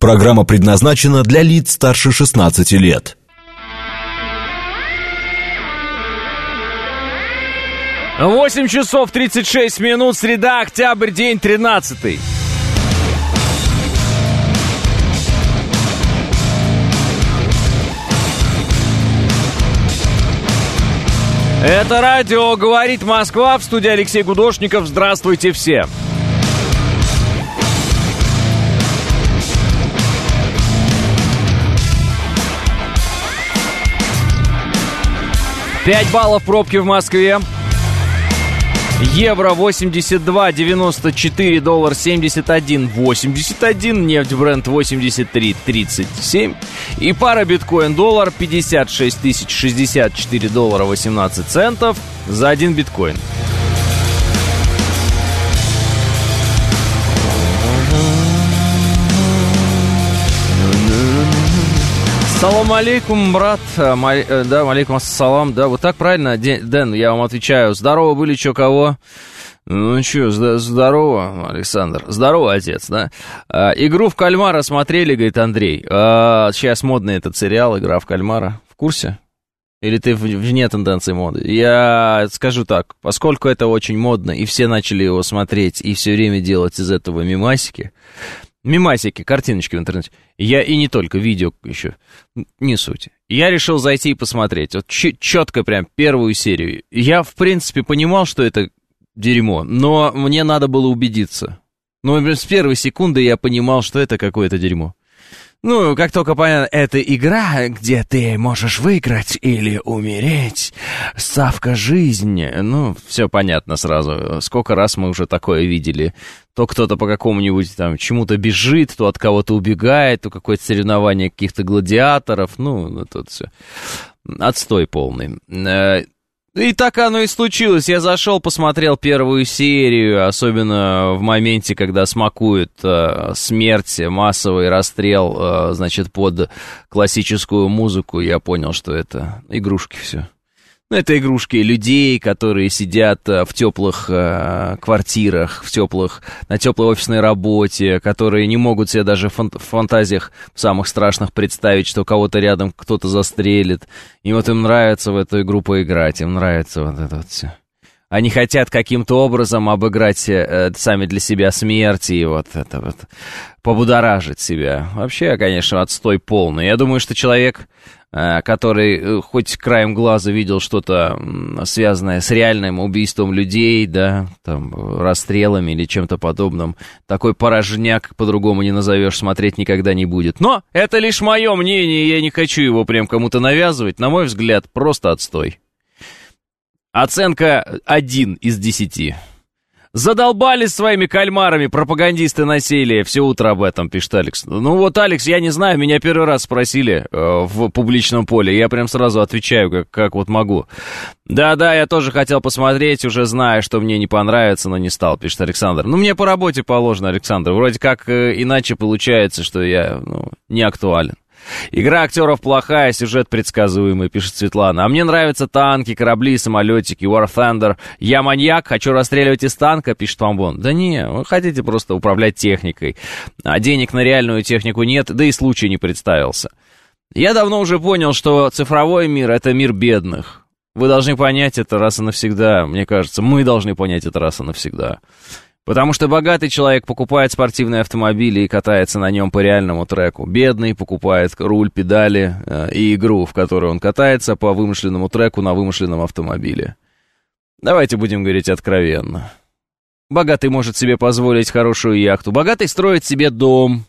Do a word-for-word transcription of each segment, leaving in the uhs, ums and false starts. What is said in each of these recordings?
Программа предназначена для лиц старше шестнадцати лет. восемь часов тридцать шесть минут, среда, октябрь, день тринадцатый. Это радио «Говорит Москва», в студии Алексей Гудошников. Здравствуйте все. пять баллов пробки в Москве. Евро восемьдесят два девяносто четыре, доллар семьдесят один восемьдесят один, нефть Брент восемьдесят три тридцать семь и пара биткоин-доллар пятьдесят шесть тысяч шестьдесят четыре доллара восемнадцать центов за один биткоин. Салам алейкум, брат. Да, алейкум ассалам. Да, вот так правильно, Дэн, я вам отвечаю. Здорово были, чё, кого? Ну, чё, здорово, Александр. Здорово, отец, да? А, игру в кальмара смотрели, говорит Андрей. А, сейчас модный этот сериал «Игра в кальмара». В курсе? Или ты вне тенденции моды? Я скажу так, поскольку это очень модно, и все начали его смотреть, и все время делать из этого мемасики... Мемасики, картиночки в интернете. Я и не только, видео еще. Не суть. Я решил зайти и посмотреть. Вот ч- четко прям первую серию. Я, в принципе, понимал, что это дерьмо, но мне надо было убедиться. Ну, с первой секунды я понимал, что это какое-то дерьмо. Ну, как только понятно, это игра, где ты можешь выиграть или умереть. Ставка жизни. Ну, все понятно сразу. Сколько раз мы уже такое видели. То кто-то по какому-нибудь там чему-то бежит, то от кого-то убегает, то какое-то соревнование каких-то гладиаторов. Ну, тут все. Отстой полный. И так оно и случилось. Я зашел, посмотрел первую серию, особенно в моменте, когда смакуют э, смерть, массовый расстрел, э, значит, под классическую музыку. Я понял, что это игрушки все. Ну, это игрушки людей, которые сидят в теплых э, квартирах, в теплых, на теплой офисной работе, которые не могут себе даже в фантазиях самых страшных представить, что кого-то рядом кто-то застрелит. И вот им нравится в эту игру поиграть, им нравится вот это вот все. Они хотят каким-то образом обыграть э, сами для себя смерть и вот это вот, побудоражить себя. Вообще, конечно, отстой полный. Я думаю, что человек... который хоть краем глаза видел что-то связанное с реальным убийством людей, да, там, расстрелами или чем-то подобным, такой порожняк, по-другому не назовешь, смотреть никогда не будет. Но это лишь мое мнение, я не хочу его прям кому-то навязывать. На мой взгляд, просто отстой. Оценка один из десяти. Задолбались своими кальмарами пропагандисты насилия. Все утро об этом пишет Алекс. Ну вот, Алекс, я не знаю, меня первый раз спросили э, в публичном поле. Я прям сразу отвечаю, как, как вот могу. Да-да, я тоже хотел посмотреть, уже зная, что мне не понравится, но не стал, пишет Александр. Ну, мне по работе положено, Александр. Вроде как э, иначе получается, что я ну, не актуален. Игра актеров плохая, сюжет предсказуемый, пишет Светлана. А мне нравятся танки, корабли, самолетики, War Thunder. Я маньяк, хочу расстреливать из танка, пишет Вамбон. Да не, вы хотите просто управлять техникой. А денег на реальную технику нет, да и случай не представился. Я давно уже понял, что цифровой мир — это мир бедных. Вы должны понять это раз и навсегда, мне кажется. Мы должны понять это раз и навсегда. Потому что богатый человек покупает спортивный автомобиль и катается на нем по реальному треку. Бедный покупает руль, педали э, и игру, в которой он катается по вымышленному треку на вымышленном автомобиле. Давайте будем говорить откровенно. Богатый может себе позволить хорошую яхту. Богатый строит себе дом.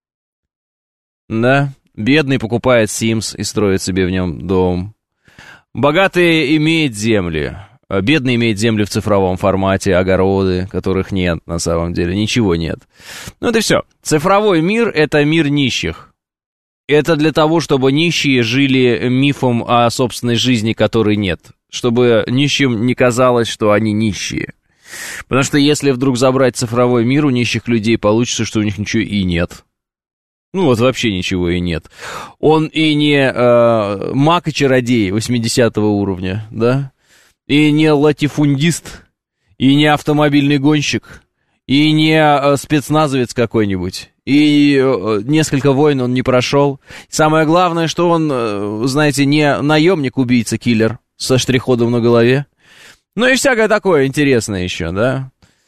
Да, бедный покупает Sims и строит себе в нем дом. Богатый имеет земли. Бедный имеет земли в цифровом формате, огороды, которых нет на самом деле, ничего нет. Ну это все. Цифровой мир — это мир нищих. Это для того, чтобы нищие жили мифом о собственной жизни, которой нет. Чтобы нищим не казалось, что они нищие. Потому что если вдруг забрать цифровой мир, у нищих людей получится, что у них ничего и нет. Ну вот вообще ничего и нет. Он и не э, маг и чародей восьмидесятого уровня, да? И не латифундист, и не автомобильный гонщик, и не спецназовец какой-нибудь, и несколько войн он не прошел. Самое главное, что он, знаете, не наемник-убийца-киллер со штрих-кодом на голове. Ну и всякое такое интересное еще, да.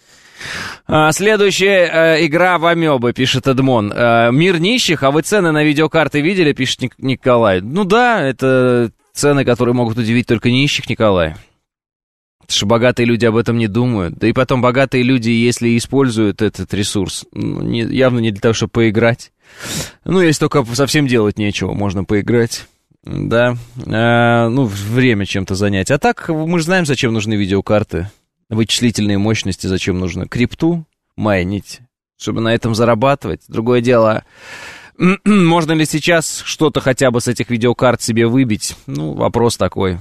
А, следующая а, игра в амебы, пишет Эдмон. А, мир нищих, а вы цены на видеокарты видели, пишет Ник- Николай. Ну да, это цены, которые могут удивить только нищих, Николай. Потому что богатые люди об этом не думают. Да и потом богатые люди, если используют этот ресурс, ну, не, явно не для того, чтобы поиграть. Ну, если только совсем делать нечего, можно поиграть. Да, а, ну, время чем-то занять. А так, мы же знаем, зачем нужны видеокарты. Вычислительные мощности, зачем нужно. Крипту майнить, чтобы на этом зарабатывать. Другое дело, можно ли сейчас что-то хотя бы с этих видеокарт себе выбить? Ну, вопрос такой.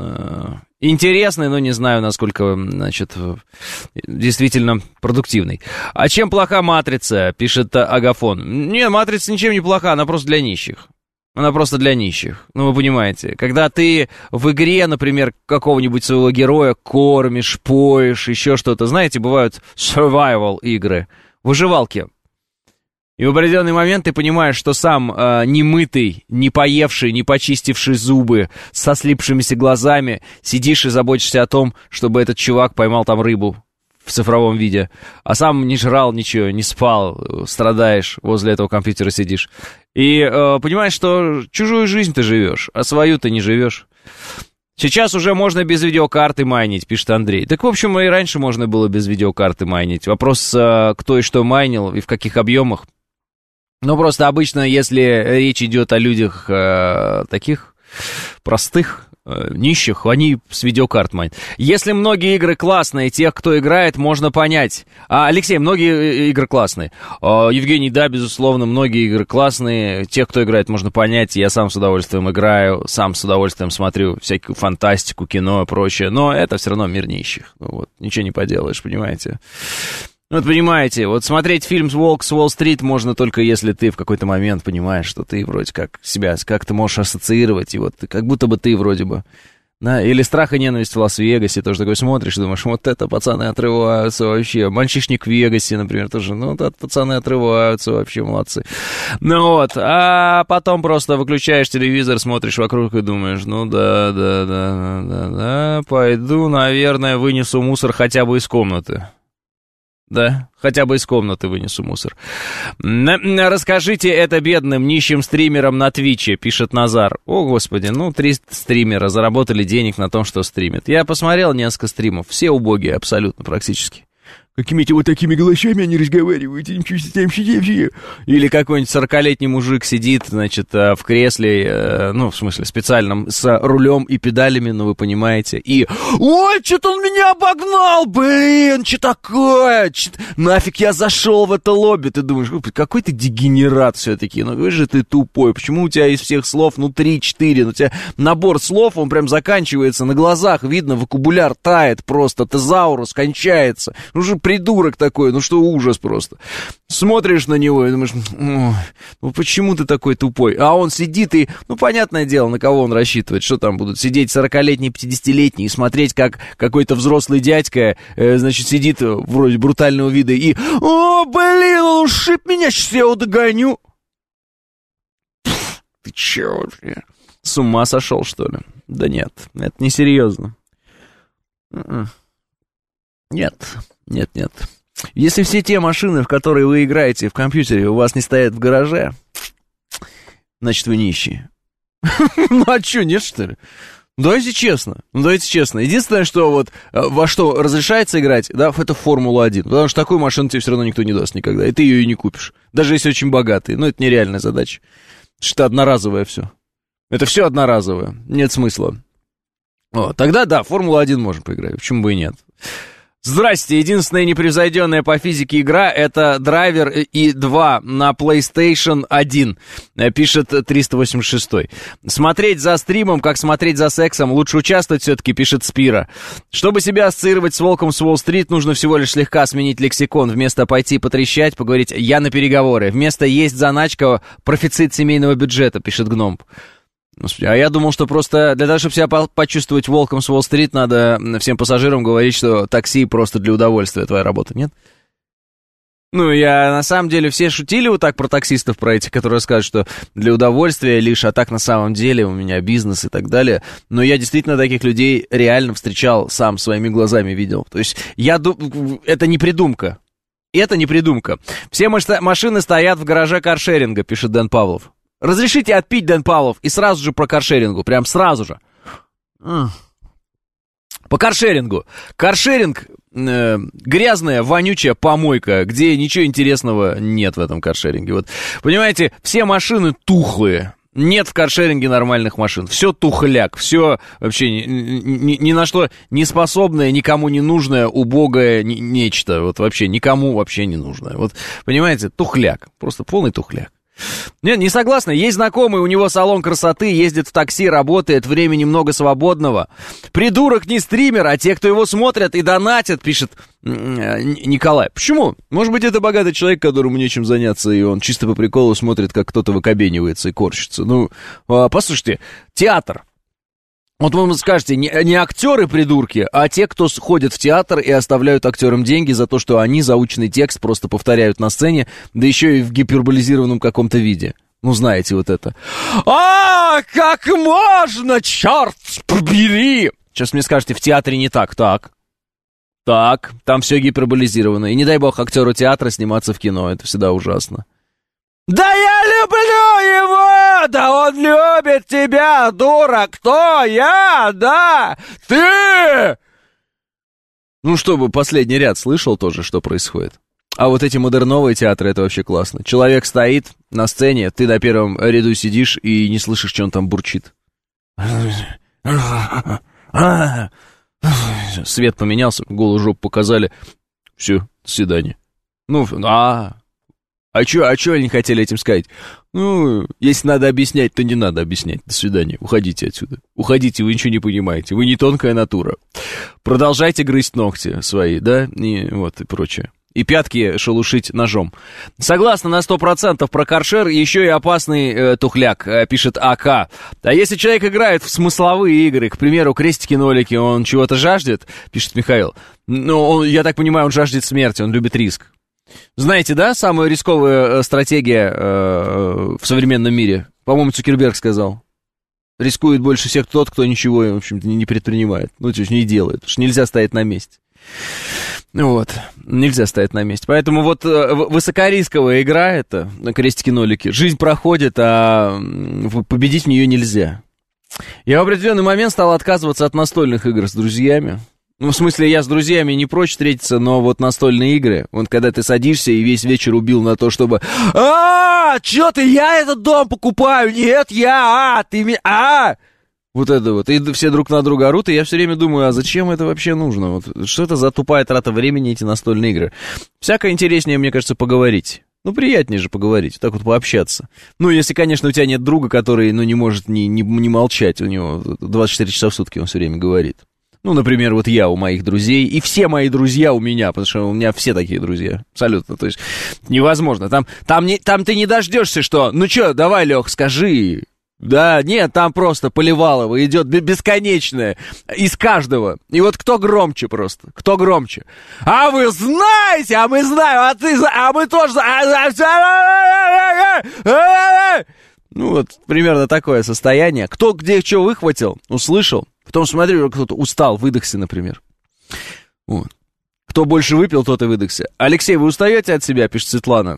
Интересный, но не знаю, насколько, значит, действительно продуктивный. А чем плоха матрица, пишет Агафон. Не, матрица ничем не плоха, она просто для нищих. Она просто для нищих. Ну, вы понимаете, когда ты в игре, например, какого-нибудь своего героя кормишь, поешь, еще что-то. Знаете, бывают survival игры, выживалки. И в определенный момент ты понимаешь, что сам э, немытый, не поевший, не почистивший зубы, со слипшимися глазами, сидишь и заботишься о том, чтобы этот чувак поймал там рыбу в цифровом виде, а сам не жрал ничего, не спал, страдаешь, возле этого компьютера сидишь. И э, понимаешь, что чужую жизнь ты живешь, а свою ты не живешь. Сейчас уже можно без видеокарты майнить, пишет Андрей. Так, в общем, и раньше можно было без видеокарты майнить. Вопрос, э, кто и что майнил, и в каких объемах. Ну, просто обычно, если речь идет о людях э, таких простых, э, нищих, они с видеокарт майнят. Если многие игры классные, тех, кто играет, можно понять. А, Алексей, многие игры классные. А, Евгений, да, безусловно, многие игры классные. Тех, кто играет, можно понять. Я сам с удовольствием играю, сам с удовольствием смотрю всякую фантастику, кино и прочее. Но это все равно мир нищих. Вот, ничего не поделаешь, понимаете? Вот понимаете, вот смотреть фильм «Волк с Уолл-стрит» можно только если ты в какой-то момент понимаешь, что ты вроде как себя, как ты можешь ассоциировать, и вот как будто бы ты вроде бы, да, или «Страх и ненависть в Лас-Вегасе», тоже такой смотришь и думаешь, вот это пацаны отрываются вообще, «Мальчишник в Вегасе», например, тоже, ну, вот это пацаны отрываются вообще, молодцы. Ну вот, а потом просто выключаешь телевизор, смотришь вокруг и думаешь, ну да, да, да, да, да, пойду, наверное, вынесу мусор хотя бы из комнаты. Да, хотя бы из комнаты вынесу мусор. Расскажите это бедным, нищим стримерам на Твиче, пишет Назар. О, господи, ну, три стримера заработали денег на том, что стримят. Я посмотрел несколько стримов, все убогие абсолютно, практически. Какими-то вот такими голосами они разговаривают. Или какой-нибудь сорокалетний мужик сидит, значит, в кресле, ну, в смысле, специальном, с рулем и педалями, ну, вы понимаете, и «Ой, что-то он меня обогнал, блин, что такое? Чё, нафиг я зашел в это лобби?» Ты думаешь, какой ты дегенерат все-таки, ну, какой же ты тупой, почему у тебя из всех слов, ну, три-четыре, ну, у тебя набор слов, он прям заканчивается на глазах, видно, вокабуляр тает просто, тезаурус кончается, ну, же придурок такой, ну что ужас просто. Смотришь на него и думаешь, ну почему ты такой тупой? А он сидит и, ну понятное дело, на кого он рассчитывает, что там будут сидеть сорокалетние, пятидесятилетние и смотреть, как какой-то взрослый дядька, э, значит, сидит вроде брутального вида и, о, блин, он ушиб меня, сейчас я его догоню. Пфф, ты че вообще? С ума сошел, что ли? Да нет, это несерьезно. Нет, нет, нет. Если все те машины, в которые вы играете в компьютере, у вас не стоят в гараже, значит, вы нищие. Ну, а что, нет, что ли? Ну, давайте честно, ну, давайте честно. Единственное, что вот во что разрешается играть, да, это Формула один. Потому что такую машину тебе все равно никто не даст никогда, и ты ее и не купишь. Даже если очень богатый. Ну, это нереальная задача. Что-то одноразовое все. Это все одноразовое. Нет смысла. О, тогда, да, Формула один можно поиграть. Почему бы и нет? Здрасте, единственная непревзойденная по физике игра — это Драйвер и два на PlayStation один, пишет триста восемьдесят шестой. Смотреть за стримом, как смотреть за сексом, лучше участвовать все-таки, пишет Спира. Чтобы себя ассоциировать с Волком с Уолл-стрит, нужно всего лишь слегка сменить лексикон. Вместо пойти потрещать, поговорить «я на переговоры». Вместо «есть заначка», профицит семейного бюджета, пишет Гном. А я думал, что просто для того, чтобы себя почувствовать Волком с Уолл-стрит, надо всем пассажирам говорить, что такси просто для удовольствия твоя работа, нет? Ну, я, на самом деле, все шутили вот так про таксистов, про этих, которые скажут, что для удовольствия лишь, а так на самом деле у меня бизнес и так далее. Но я действительно таких людей реально встречал, сам своими глазами видел. То есть, я ду... это не придумка. Это не придумка. Все машины стоят в гараже каршеринга, пишет Дэн Павлов. Разрешите отпить, Дэн Павлов, и сразу же про каршерингу, прям сразу же. По каршерингу. Каршеринг э, грязная, вонючая помойка, где ничего интересного нет в этом каршеринге. Вот, понимаете, все машины тухлые. Нет в каршеринге нормальных машин. Все тухляк, все вообще ни, ни, ни на что не способное, никому не нужное, убогое ни, нечто. Вот вообще никому вообще не нужное. Вот, понимаете, тухляк. Просто полный тухляк. Нет, не согласна. Есть знакомый, у него салон красоты, ездит в такси, работает, времени много свободного. Придурок не стример, а те, кто его смотрят и донатят, пишет Николай. Почему? Может быть, это богатый человек, которому нечем заняться, и он чисто по приколу смотрит, как кто-то выкобенивается и корчится. Ну, послушайте, театр. Вот вы скажете, не, не актеры придурки, а те, кто ходит в театр и оставляют актерам деньги за то, что они заученный текст просто повторяют на сцене, да еще и в гиперболизированном каком-то виде. Ну, знаете вот это. А, как можно, черт побери! Сейчас мне скажете, в театре не так. Так, так, там все гиперболизировано. И не дай бог актеру театра сниматься в кино, это всегда ужасно. Да я люблю его! Да он любит тебя, дура! Кто? Я? Да! Ты! Ну, чтобы последний ряд слышал тоже, что происходит. А вот эти модерновые театры, это вообще классно. Человек стоит на сцене, ты на первом ряду сидишь и не слышишь, что он там бурчит. Свет поменялся, голую жопу показали. Все, до свидания. Ну, а... А что а чё они хотели этим сказать? Ну, если надо объяснять, то не надо объяснять. До свидания. Уходите отсюда. Уходите, вы ничего не понимаете. Вы не тонкая натура. Продолжайте грызть ногти свои, да? И вот, и прочее. И пятки шелушить ножом. Согласна на сто процентов про каршер, еще и опасный э, тухляк, э, пишет АК. А если человек играет в смысловые игры, к примеру, крестики-нолики, он чего-то жаждет, пишет Михаил. Ну, он, я так понимаю, он жаждет смерти, он любит риск. Знаете, да, самая рисковая стратегия э, в современном мире? По-моему, Цукерберг сказал. Рискует больше всех тот, кто ничего, в общем-то, не предпринимает. Ну, то есть не делает, потому что нельзя стоять на месте. Вот, нельзя стоять на месте. Поэтому вот э, высокорисковая игра это, на крестики-нолики. Жизнь проходит, а победить в нее нельзя. Я в определенный момент стал отказываться от настольных игр с друзьями. Ну, в смысле, я с друзьями не прочь встретиться, но вот настольные игры, вот когда ты садишься и весь вечер убил на то, чтобы... А, чё ты, я этот дом покупаю, нет, я, а, ты меня, а... Вот это вот, и все друг на друга орут, и я все время думаю, а зачем это вообще нужно? Вот, что это за тупая трата времени, эти настольные игры? Всяко интереснее, мне кажется, поговорить. Ну, приятнее же поговорить, так вот пообщаться. Ну, если, конечно, у тебя нет друга, который, ну, не может не, не, не молчать, у него двадцать четыре часа в сутки он все время говорит. Ну, например, вот я у моих друзей, и все мои друзья у меня, потому что у меня все такие друзья, абсолютно, то есть невозможно. Там, там, не, там ты не дождешься, что, ну что, давай, Лех, скажи. Да, нет, там просто Поливалова идет бесконечное, из каждого. И вот кто громче просто, кто громче. А вы знаете, а мы знаем, а ты, а мы тоже... Ну, вот примерно такое состояние. Кто где что выхватил, услышал. Потом, смотри, кто-то устал, выдохся, например. Вот. Кто больше выпил, тот и выдохся. Алексей, вы устаете от себя, пишет Светлана.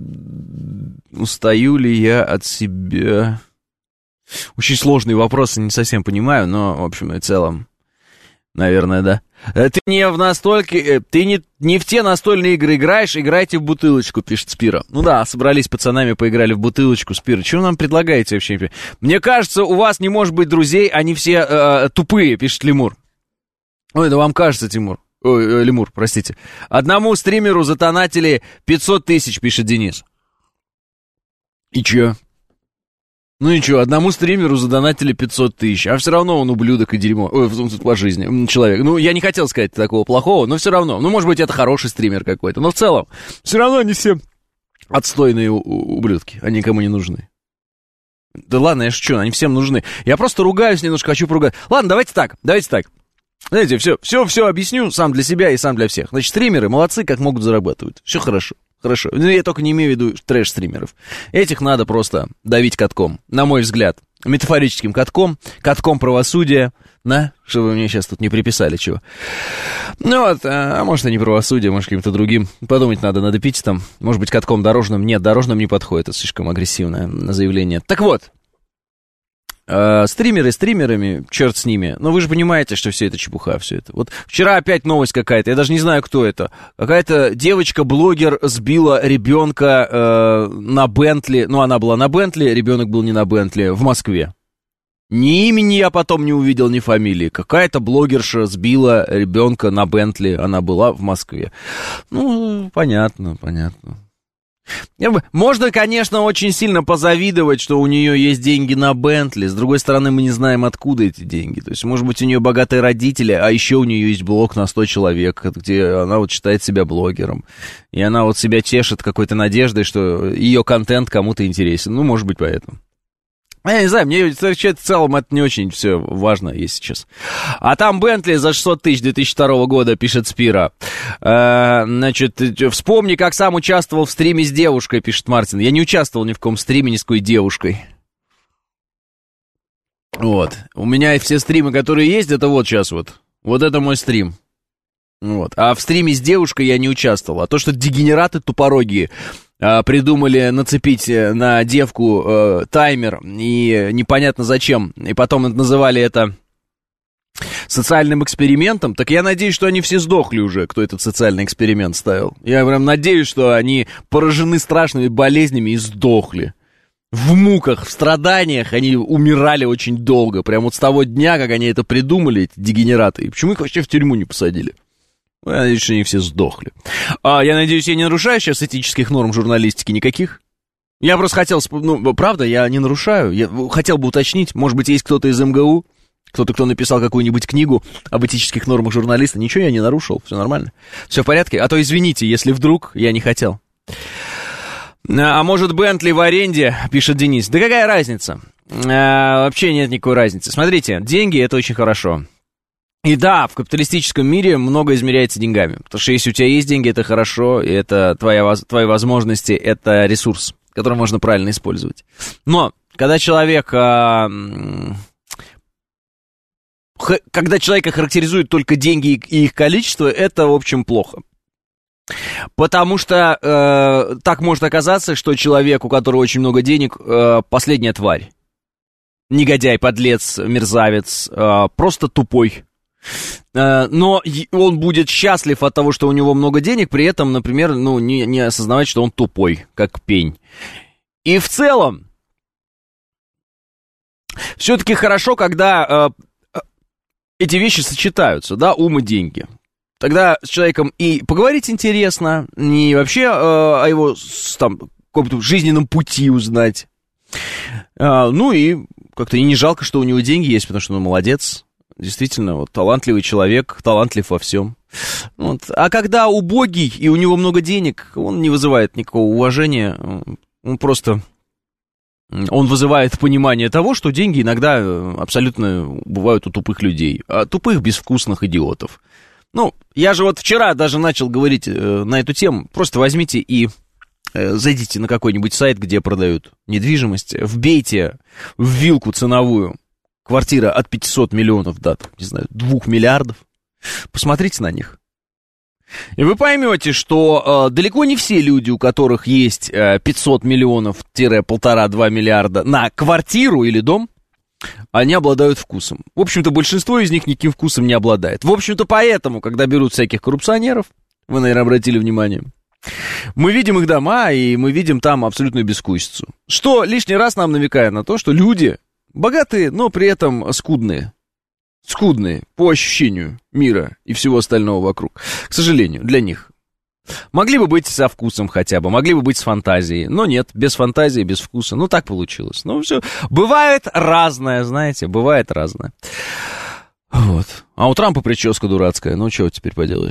Устаю ли я от себя? Очень сложные вопросы, не совсем понимаю, но, в общем и целом, наверное, да. Ты не в настольке, ты не, не в те настольные игры играешь, играйте в бутылочку, пишет Спира. Ну да, собрались с пацанами, поиграли в бутылочку, Спира. Что вы нам предлагаете вообще? Мне кажется, у вас не может быть друзей, они все э, тупые, пишет Лемур. Ой, да вам кажется, Тимур. Ой, э, Лемур, простите. Одному стримеру затонатили пятьсот тысяч, пишет Денис. И чё? Ну и что, одному стримеру задонатили пятьсот тысяч, а все равно он ублюдок и дерьмо, ой, по жизни, человек. Ну, я не хотел сказать такого плохого, но все равно. Ну, может быть, это хороший стример какой-то, но в целом, все равно они все отстойные ублюдки, они никому не нужны. Да ладно, я шучу, они всем нужны. Я просто ругаюсь немножко, хочу поругать. Ладно, давайте так, давайте так. Знаете, все, все, все объясню сам для себя и сам для всех. Значит, стримеры молодцы, как могут зарабатывать. Все хорошо. хорошо. Ну, я только не имею в виду трэш-стримеров. Этих надо просто давить катком, на мой взгляд. Метафорическим катком, катком правосудия, да, чтобы вы мне сейчас тут не приписали чего. Ну вот, а, а может и не правосудие, может каким-то другим. Подумать надо над эпитетом. Может быть, катком дорожным. Нет, дорожным не подходит, это слишком агрессивное заявление. Так вот, э, стримеры стримерами, черт с ними. Но вы же понимаете, что все это чепуха, все это. Вот вчера опять новость какая-то, я даже не знаю, кто это. Какая-то девочка-блогер сбила ребенка э, на Бентли. Ну, она была на Бентли, ребенок был не на Бентли, в Москве. Ни имени я потом не увидел, ни фамилии. Какая-то блогерша сбила ребенка на Бентли, она была в Москве. Ну, понятно, понятно. Можно, конечно, очень сильно позавидовать, что у нее есть деньги на Бентли. С другой стороны, мы не знаем, откуда эти деньги. То есть, может быть, у нее богатые родители, а еще у нее есть блог на сто человек, где она вот считает себя блогером. И она вот себя тешит какой-то надеждой, что ее контент кому-то интересен. Ну, может быть, поэтому. Я не знаю, мне в целом это не очень все важно, если сейчас. А там Бентли за шестьсот тысяч две тысячи второго года, пишет Спира. Э, значит, вспомни, как сам участвовал в стриме с девушкой, пишет Мартин. Я не участвовал ни в каком стриме ни с какой девушкой. Вот. У меня все стримы, которые есть, это вот сейчас вот. Вот это мой стрим. Вот. А в стриме с девушкой я не участвовал. А то, что дегенераты тупорогие придумали нацепить на девку э, таймер, и непонятно зачем, и потом называли это социальным экспериментом, так я надеюсь, что они все сдохли уже, кто этот социальный эксперимент ставил. Я прям надеюсь, что они поражены страшными болезнями и сдохли. В муках, в страданиях они умирали очень долго, прям вот с того дня, как они это придумали, эти дегенераты. И почему их вообще в тюрьму не посадили? Я надеюсь, что они все сдохли. А, я надеюсь, я не нарушаю сейчас этических норм журналистики никаких. Я просто хотел, ну, правда, я не нарушаю. Я хотел бы уточнить, может быть, есть кто-то из эм гэ у, кто-то, кто написал какую-нибудь книгу об этических нормах журналиста. Ничего я не нарушил, все нормально. Все в порядке. А то извините, если вдруг я не хотел. А может, Бентли в аренде, пишет Денис. Да какая разница? А, вообще нет никакой разницы. Смотрите, деньги — это очень хорошо. И да, в капиталистическом мире много измеряется деньгами. Потому что если у тебя есть деньги, это хорошо, и это твоя, твои возможности, это ресурс, который можно правильно использовать. Но когда человек... А, х, когда человека характеризуют только деньги и их количество, это, в общем, плохо. Потому что э, так может оказаться, что человек, у которого очень много денег, э, последняя тварь. Негодяй, подлец, мерзавец, э, просто тупой. Но он будет счастлив от того, что у него много денег, при этом, например, ну, не, не осознавать, что он тупой, как пень. И в целом, все-таки хорошо, когда э, эти вещи сочетаются, да, ум и деньги. Тогда с человеком и поговорить интересно, не вообще э, о его там, каком-то жизненном пути узнать. Э, ну и как-то и не жалко, что у него деньги есть, потому что он молодец. Действительно, вот, талантливый человек, талантлив во всем. Вот. А когда убогий и у него много денег, он не вызывает никакого уважения. Он просто... Он вызывает понимание того, что деньги иногда абсолютно бывают у тупых людей. А тупых, безвкусных идиотов. Ну, я же вот вчера даже начал говорить э, на эту тему. Просто возьмите и э, зайдите на какой-нибудь сайт, где продают недвижимость. Вбейте в вилку ценовую. Квартира от пятисот миллионов до, не знаю, двух миллиардов. Посмотрите на них. И вы поймете, что э, далеко не все люди, у которых есть э, пятьсот миллионов-полтора-два миллиарда на квартиру или дом, они обладают вкусом. В общем-то, большинство из них никаким вкусом не обладает. В общем-то, поэтому, когда берут всяких коррупционеров, вы, наверное, обратили внимание, мы видим их дома, и мы видим там абсолютную бескусицу. Что лишний раз нам намекает на то, что люди... Богатые, но при этом скудные. Скудные по ощущению мира и всего остального вокруг. К сожалению, для них. Могли бы быть со вкусом хотя бы, могли бы быть с фантазией. Но нет, без фантазии, без вкуса. Ну, так получилось. Ну, все. Бывает разное, знаете, бывает разное. Вот. А у Трампа прическа дурацкая. Ну, что теперь поделаешь?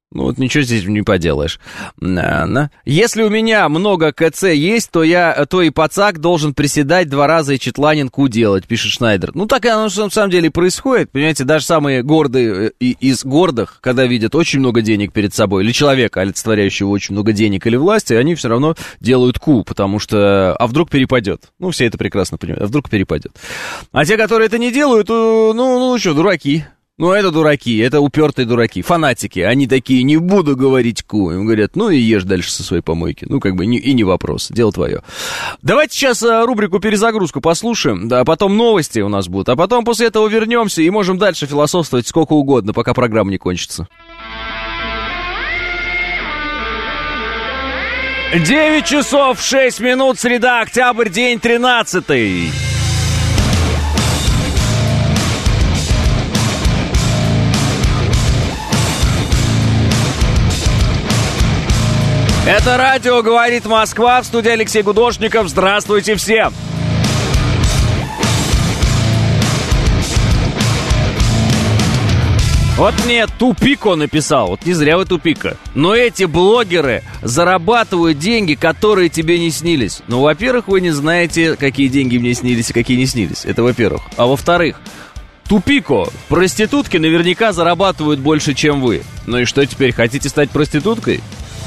Ну вот ничего здесь не поделаешь. Если у меня много КЦ есть, то я, то и пацак должен приседать два раза и четланинку делать, пишет Шнайдер. Ну так оно на самом деле и происходит. Понимаете, даже самые гордые из гордых, когда видят очень много денег перед собой, или человека, олицетворяющего очень много денег или власти, они все равно делают ку, потому что, а вдруг перепадет. Ну все это прекрасно понимают, а вдруг перепадет. А те, которые это не делают, ну, ну что, дураки. Ну, это дураки, это упертые дураки, фанатики. Они такие, не буду говорить ку. Им говорят, ну и ешь дальше со своей помойки. Ну, как бы, не, и не вопрос, дело твое. Давайте сейчас рубрику «Перезагрузку» послушаем, да, а потом новости у нас будут. А потом после этого вернемся и можем дальше философствовать сколько угодно, пока программа не кончится. девять часов шесть минут, среда, октябрь, день тринадцатый. Это радио «Говорит Москва», в студии Алексей Гудошников. Здравствуйте всем! Вот мне Тупико написал, вот не зря вы Тупико. Но эти блогеры зарабатывают деньги, которые тебе не снились. Ну, во-первых, вы не знаете, какие деньги мне снились и какие не снились. Это во-первых. А во-вторых, Тупико, проститутки наверняка зарабатывают больше, чем вы. Ну и что теперь, хотите стать проституткой?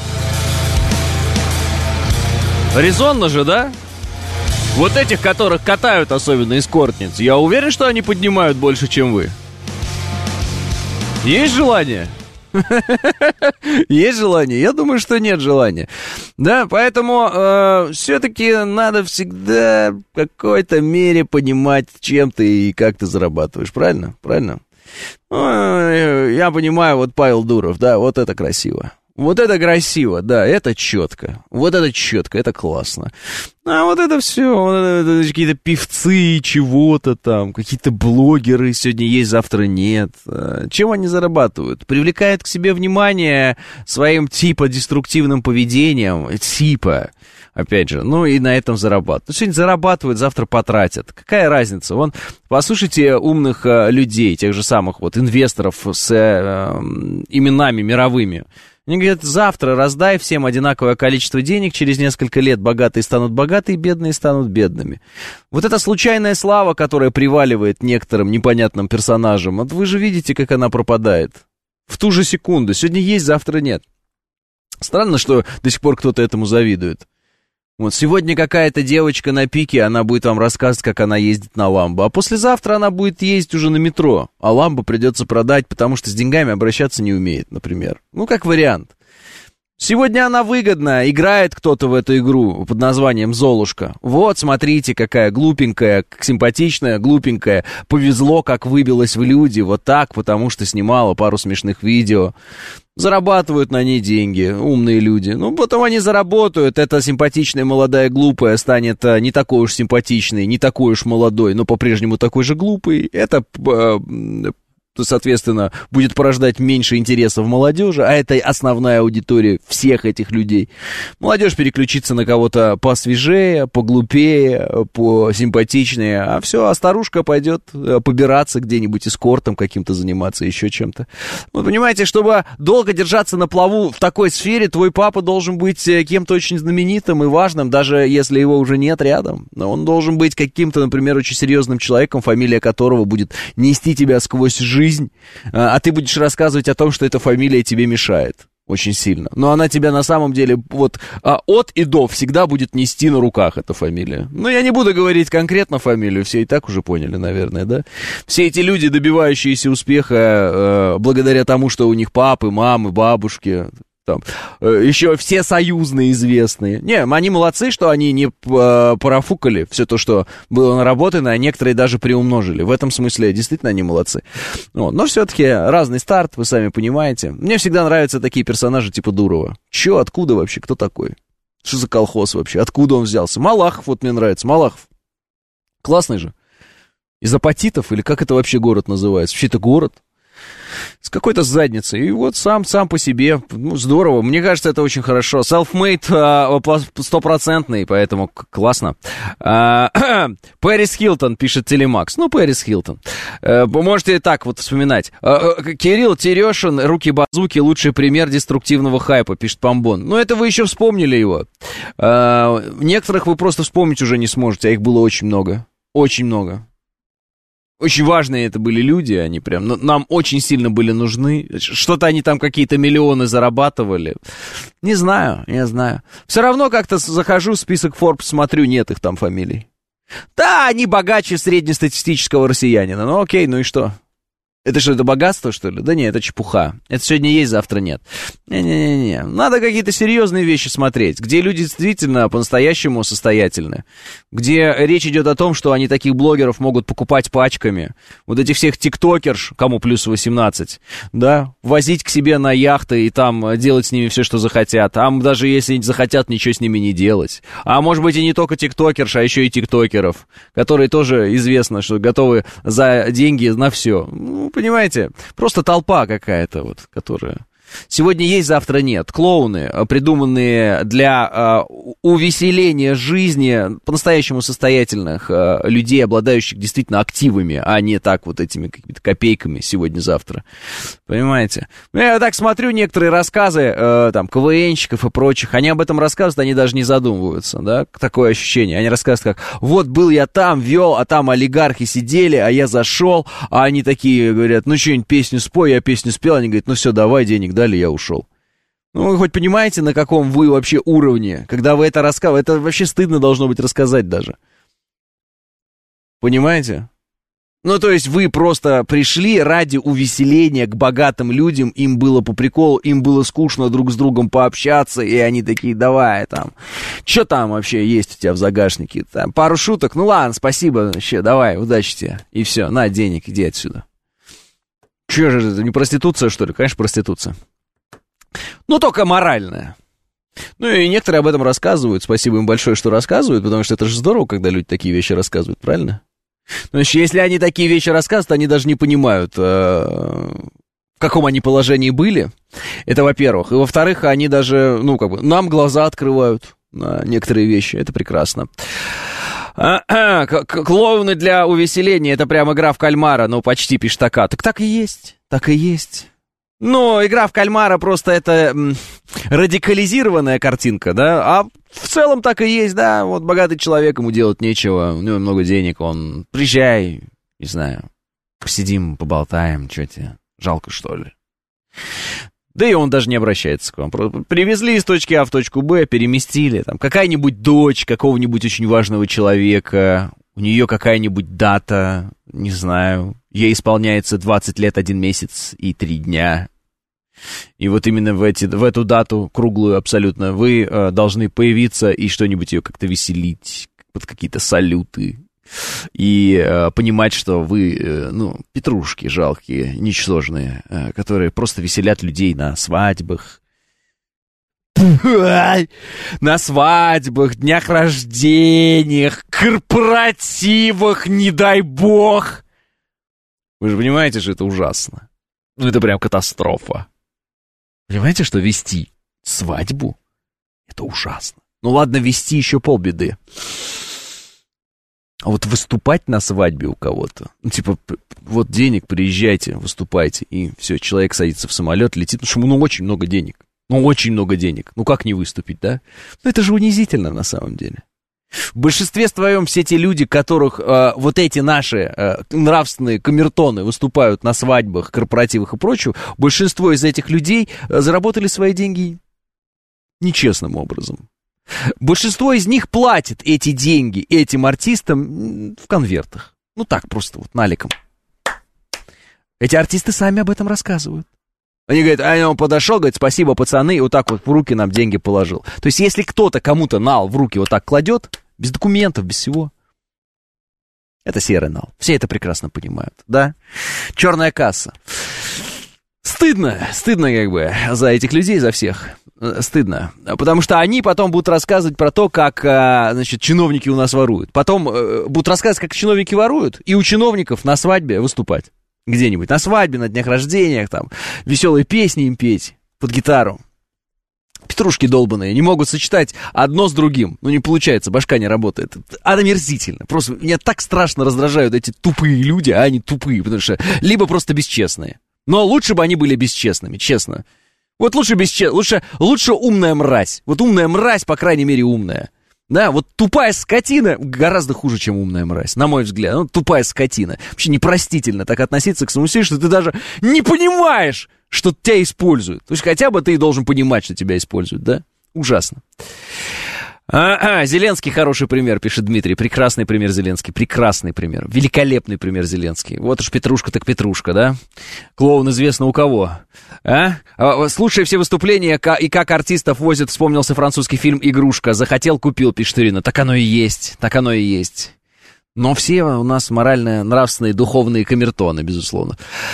Резонно же, да? Вот этих, которых катают особенно эскортниц, я уверен, что они поднимают больше, чем вы. Есть желание? Есть желание? Я думаю, что нет желания. Да, поэтому э, все-таки надо всегда в какой-то мере понимать, чем ты и как ты зарабатываешь. Правильно? Правильно? Ну, я понимаю, вот Павел Дуров, да, вот это красиво. Вот это красиво, да, это четко. Вот это четко, это классно. А вот это все, вот это, какие-то певцы чего-то там, какие-то блогеры сегодня есть, завтра нет. Чем они зарабатывают? Привлекают к себе внимание своим типа деструктивным поведением, типа, опять же, ну и на этом зарабатывают. Сегодня зарабатывают, завтра потратят. Какая разница? Вон, послушайте умных э, людей, тех же самых вот инвесторов с э, именами мировыми. Они говорят, завтра раздай всем одинаковое количество денег, через несколько лет богатые станут богатыми, бедные станут бедными. Вот эта случайная слава, которая приваливает некоторым непонятным персонажам, вот вы же видите, как она пропадает. В ту же секунду. Сегодня есть, завтра нет. Странно, что до сих пор кто-то этому завидует. Вот сегодня какая-то девочка на пике, она будет вам рассказывать, как она ездит на Ламбо. А послезавтра она будет ездить уже на метро. А Ламбо придется продать, потому что с деньгами обращаться не умеет, например. Ну, как вариант. Сегодня она выгодна, играет кто-то в эту игру под названием «Золушка». Вот, смотрите, какая глупенькая, симпатичная, глупенькая. Повезло, как выбилась в люди. Вот так, потому что снимала пару смешных видео. Зарабатывают на ней деньги, умные люди. Ну, потом они заработают. Эта симпатичная, молодая, глупая станет не такой уж симпатичной, не такой уж молодой, но по-прежнему такой же глупый. Это... соответственно, будет порождать меньше интереса в молодежи, а это основная аудитория всех этих людей. Молодежь переключится на кого-то посвежее, поглупее, посимпатичнее, а все, а старушка пойдет побираться где-нибудь эскортом каким-то заниматься, еще чем-то. Вы понимаете, чтобы долго держаться на плаву в такой сфере, твой папа должен быть кем-то очень знаменитым и важным, даже если его уже нет рядом. Он должен быть каким-то, например, очень серьезным человеком, фамилия которого будет нести тебя сквозь жизнь, а ты будешь рассказывать о том, что эта фамилия тебе мешает очень сильно. Но она тебя на самом деле вот от и до всегда будет нести на руках, эта фамилия. Но я не буду говорить конкретно фамилию, все и так уже поняли, наверное, да? Все эти люди, добивающиеся успеха э, благодаря тому, что у них папы, мамы, бабушки... Там, еще все союзные известные. Не, они молодцы, что они не парафукали все то, что было наработано, а некоторые даже приумножили. В этом смысле действительно они молодцы. Вот. Но все-таки разный старт, вы сами понимаете. Мне всегда нравятся такие персонажи типа Дурова. Че, откуда вообще, кто такой? Что за колхоз вообще? Откуда он взялся? Малахов вот мне нравится, Малахов. Классный же. Из апатитов, или как это вообще город называется? Вообще это город. с какой-то задницей. И вот сам, сам по себе, ну, здорово. Мне кажется, это очень хорошо. Self-made стопроцентный, поэтому классно. Пэрис Хилтон, пишет Телемакс. Ну, Пэрис Хилтон. Можете так вот вспоминать. Кирилл Терешин, руки-базуки, лучший пример деструктивного хайпа, пишет Помбон. Ну, это вы еще вспомнили его. Некоторых вы просто вспомнить уже не сможете, а их было очень много. Очень много. Очень важные это были люди, они прям нам очень сильно были нужны. Что-то они там какие-то миллионы зарабатывали. Не знаю, не знаю. Все равно как-то захожу в список Forbes, смотрю, нет их там фамилий. Да, они богаче среднестатистического россиянина. Ну окей, ну и что? Это что, это богатство, что ли? Да нет, это чепуха. Это сегодня есть, завтра нет. Не-не-не, надо какие-то серьезные вещи смотреть, где люди действительно по-настоящему состоятельны, где речь идет о том, что они таких блогеров могут покупать пачками, вот этих всех тиктокерш, кому плюс восемнадцать, да, возить к себе на яхты и там делать с ними все, что захотят, а даже если захотят, ничего с ними не делать. А может быть и не только тиктокерш, а еще и тиктокеров, которые тоже известно, что готовы за деньги на все. Ну, понимаете, просто толпа какая-то вот, которая... Сегодня есть, завтра нет. Клоуны, придуманные для э, увеселения жизни по-настоящему состоятельных э, людей, обладающих действительно активами, а не так вот этими какими-то копейками сегодня-завтра. Понимаете? Я так смотрю некоторые рассказы э, там, КВНщиков и прочих, они об этом рассказывают, они даже не задумываются, да, такое ощущение. Они рассказывают как, вот был я там, вел, а там олигархи сидели, а я зашел, а они такие говорят, ну что-нибудь песню спой, я песню спел, они говорят, ну все, давай, денег дали, я ушел. Ну, вы хоть понимаете, на каком вы вообще уровне, когда вы это рассказываете, это вообще стыдно должно быть рассказать даже. Понимаете? Ну, то есть вы просто пришли ради увеселения к богатым людям, им было по приколу, им было скучно друг с другом пообщаться, и они такие, давай, там, что там вообще есть у тебя в загашнике? Там, пару шуток, ну ладно, спасибо, вообще, давай, удачи тебе. И все, на, денег, иди отсюда. Че же это, не проституция, что ли? Конечно, проституция. Ну, только моральная. Ну, и некоторые об этом рассказывают, спасибо им большое, что рассказывают, потому что это же здорово, когда люди такие вещи рассказывают, правильно? Значит, если они такие вещи рассказывают, они даже не понимают, э, в каком они положении были. Это во-первых. И во-вторых, они даже, ну, как бы, нам глаза открывают на некоторые вещи. Это прекрасно. Клоуны для увеселения, это прям игра в кальмара, ну, почти пишет така. Так так и есть, так и есть. Ну, игра в кальмара просто это м, радикализированная картинка, да, а в целом так и есть, да, вот богатый человек, ему делать нечего, у него много денег, он, приезжай, не знаю, посидим, поболтаем, что тебе, жалко, что ли? Да и он даже не обращается к вам, привезли из точки А в точку Б, переместили, там, какая-нибудь дочь какого-нибудь очень важного человека, у нее какая-нибудь дата, не знаю, ей исполняется двадцать лет, один месяц и три дня. И вот именно в, эти, в эту дату, круглую абсолютно, вы э, должны появиться и что-нибудь ее как-то веселить, вот какие-то салюты. И э, понимать, что вы, э, ну, петрушки жалкие, ничтожные, э, которые просто веселят людей на свадьбах. На свадьбах, днях рождениях, корпоративах, не дай бог. Вы же понимаете, что это ужасно. Ну, это прям катастрофа. Понимаете, что вести свадьбу — это ужасно. Ну, ладно, вести еще полбеды. А вот выступать на свадьбе у кого-то, ну, типа, вот денег, приезжайте, выступайте, и все, человек садится в самолет, летит, потому что ну, очень много денег. Ну, очень много денег. Ну, как не выступить, да? Ну, это же унизительно на самом деле. В большинстве своем все те люди, которых э, вот эти наши э, нравственные камертоны выступают на свадьбах, корпоративах и прочего, большинство из этих людей э, заработали свои деньги нечестным образом. Большинство из них платит эти деньги этим артистам в конвертах. Ну, так, просто вот наликом. Эти артисты сами об этом рассказывают. Они говорят, а он подошел, говорит, спасибо, пацаны, и вот так вот в руки нам деньги положил. То есть, если кто-то кому-то нал в руки вот так кладет, без документов, без всего, это серый нал. Все это прекрасно понимают, да? Черная касса. Стыдно, стыдно как бы за этих людей, за всех. Стыдно, потому что они потом будут рассказывать про то, как, значит, чиновники у нас воруют. Потом будут рассказывать, как чиновники воруют, и у чиновников на свадьбе выступать. где-нибудь, на свадьбе, на днях рождения, там, веселые песни им петь под гитару. Петрушки долбаные, не могут сочетать одно с другим. Ну, не получается, башка не работает. Омерзительно. Просто меня так страшно раздражают эти тупые люди, а они тупые, потому что либо просто бесчестные. Но лучше бы они были бесчестными, честно. Вот лучше бесчестно, лучше, лучше умная мразь. Вот умная мразь, по крайней мере, умная. Да, вот тупая скотина гораздо хуже, чем умная мразь, на мой взгляд. Ну, тупая скотина. Вообще непростительно так относиться к самому себе, что ты даже не понимаешь, что тебя используют. То есть хотя бы ты должен понимать, что тебя используют, да? Ужасно. А-а, Зеленский хороший пример, пишет Дмитрий. Прекрасный пример Зеленский. Прекрасный пример. Великолепный пример Зеленский. Вот уж Петрушка так Петрушка, да? Клоун известно у кого. А? Слушая все выступления и как артистов возят, вспомнился французский фильм «Игрушка». Захотел, купил, пишет Ирина. Так оно и есть. Так оно и есть. Но все у нас морально-нравственные, духовные камертоны, безусловно.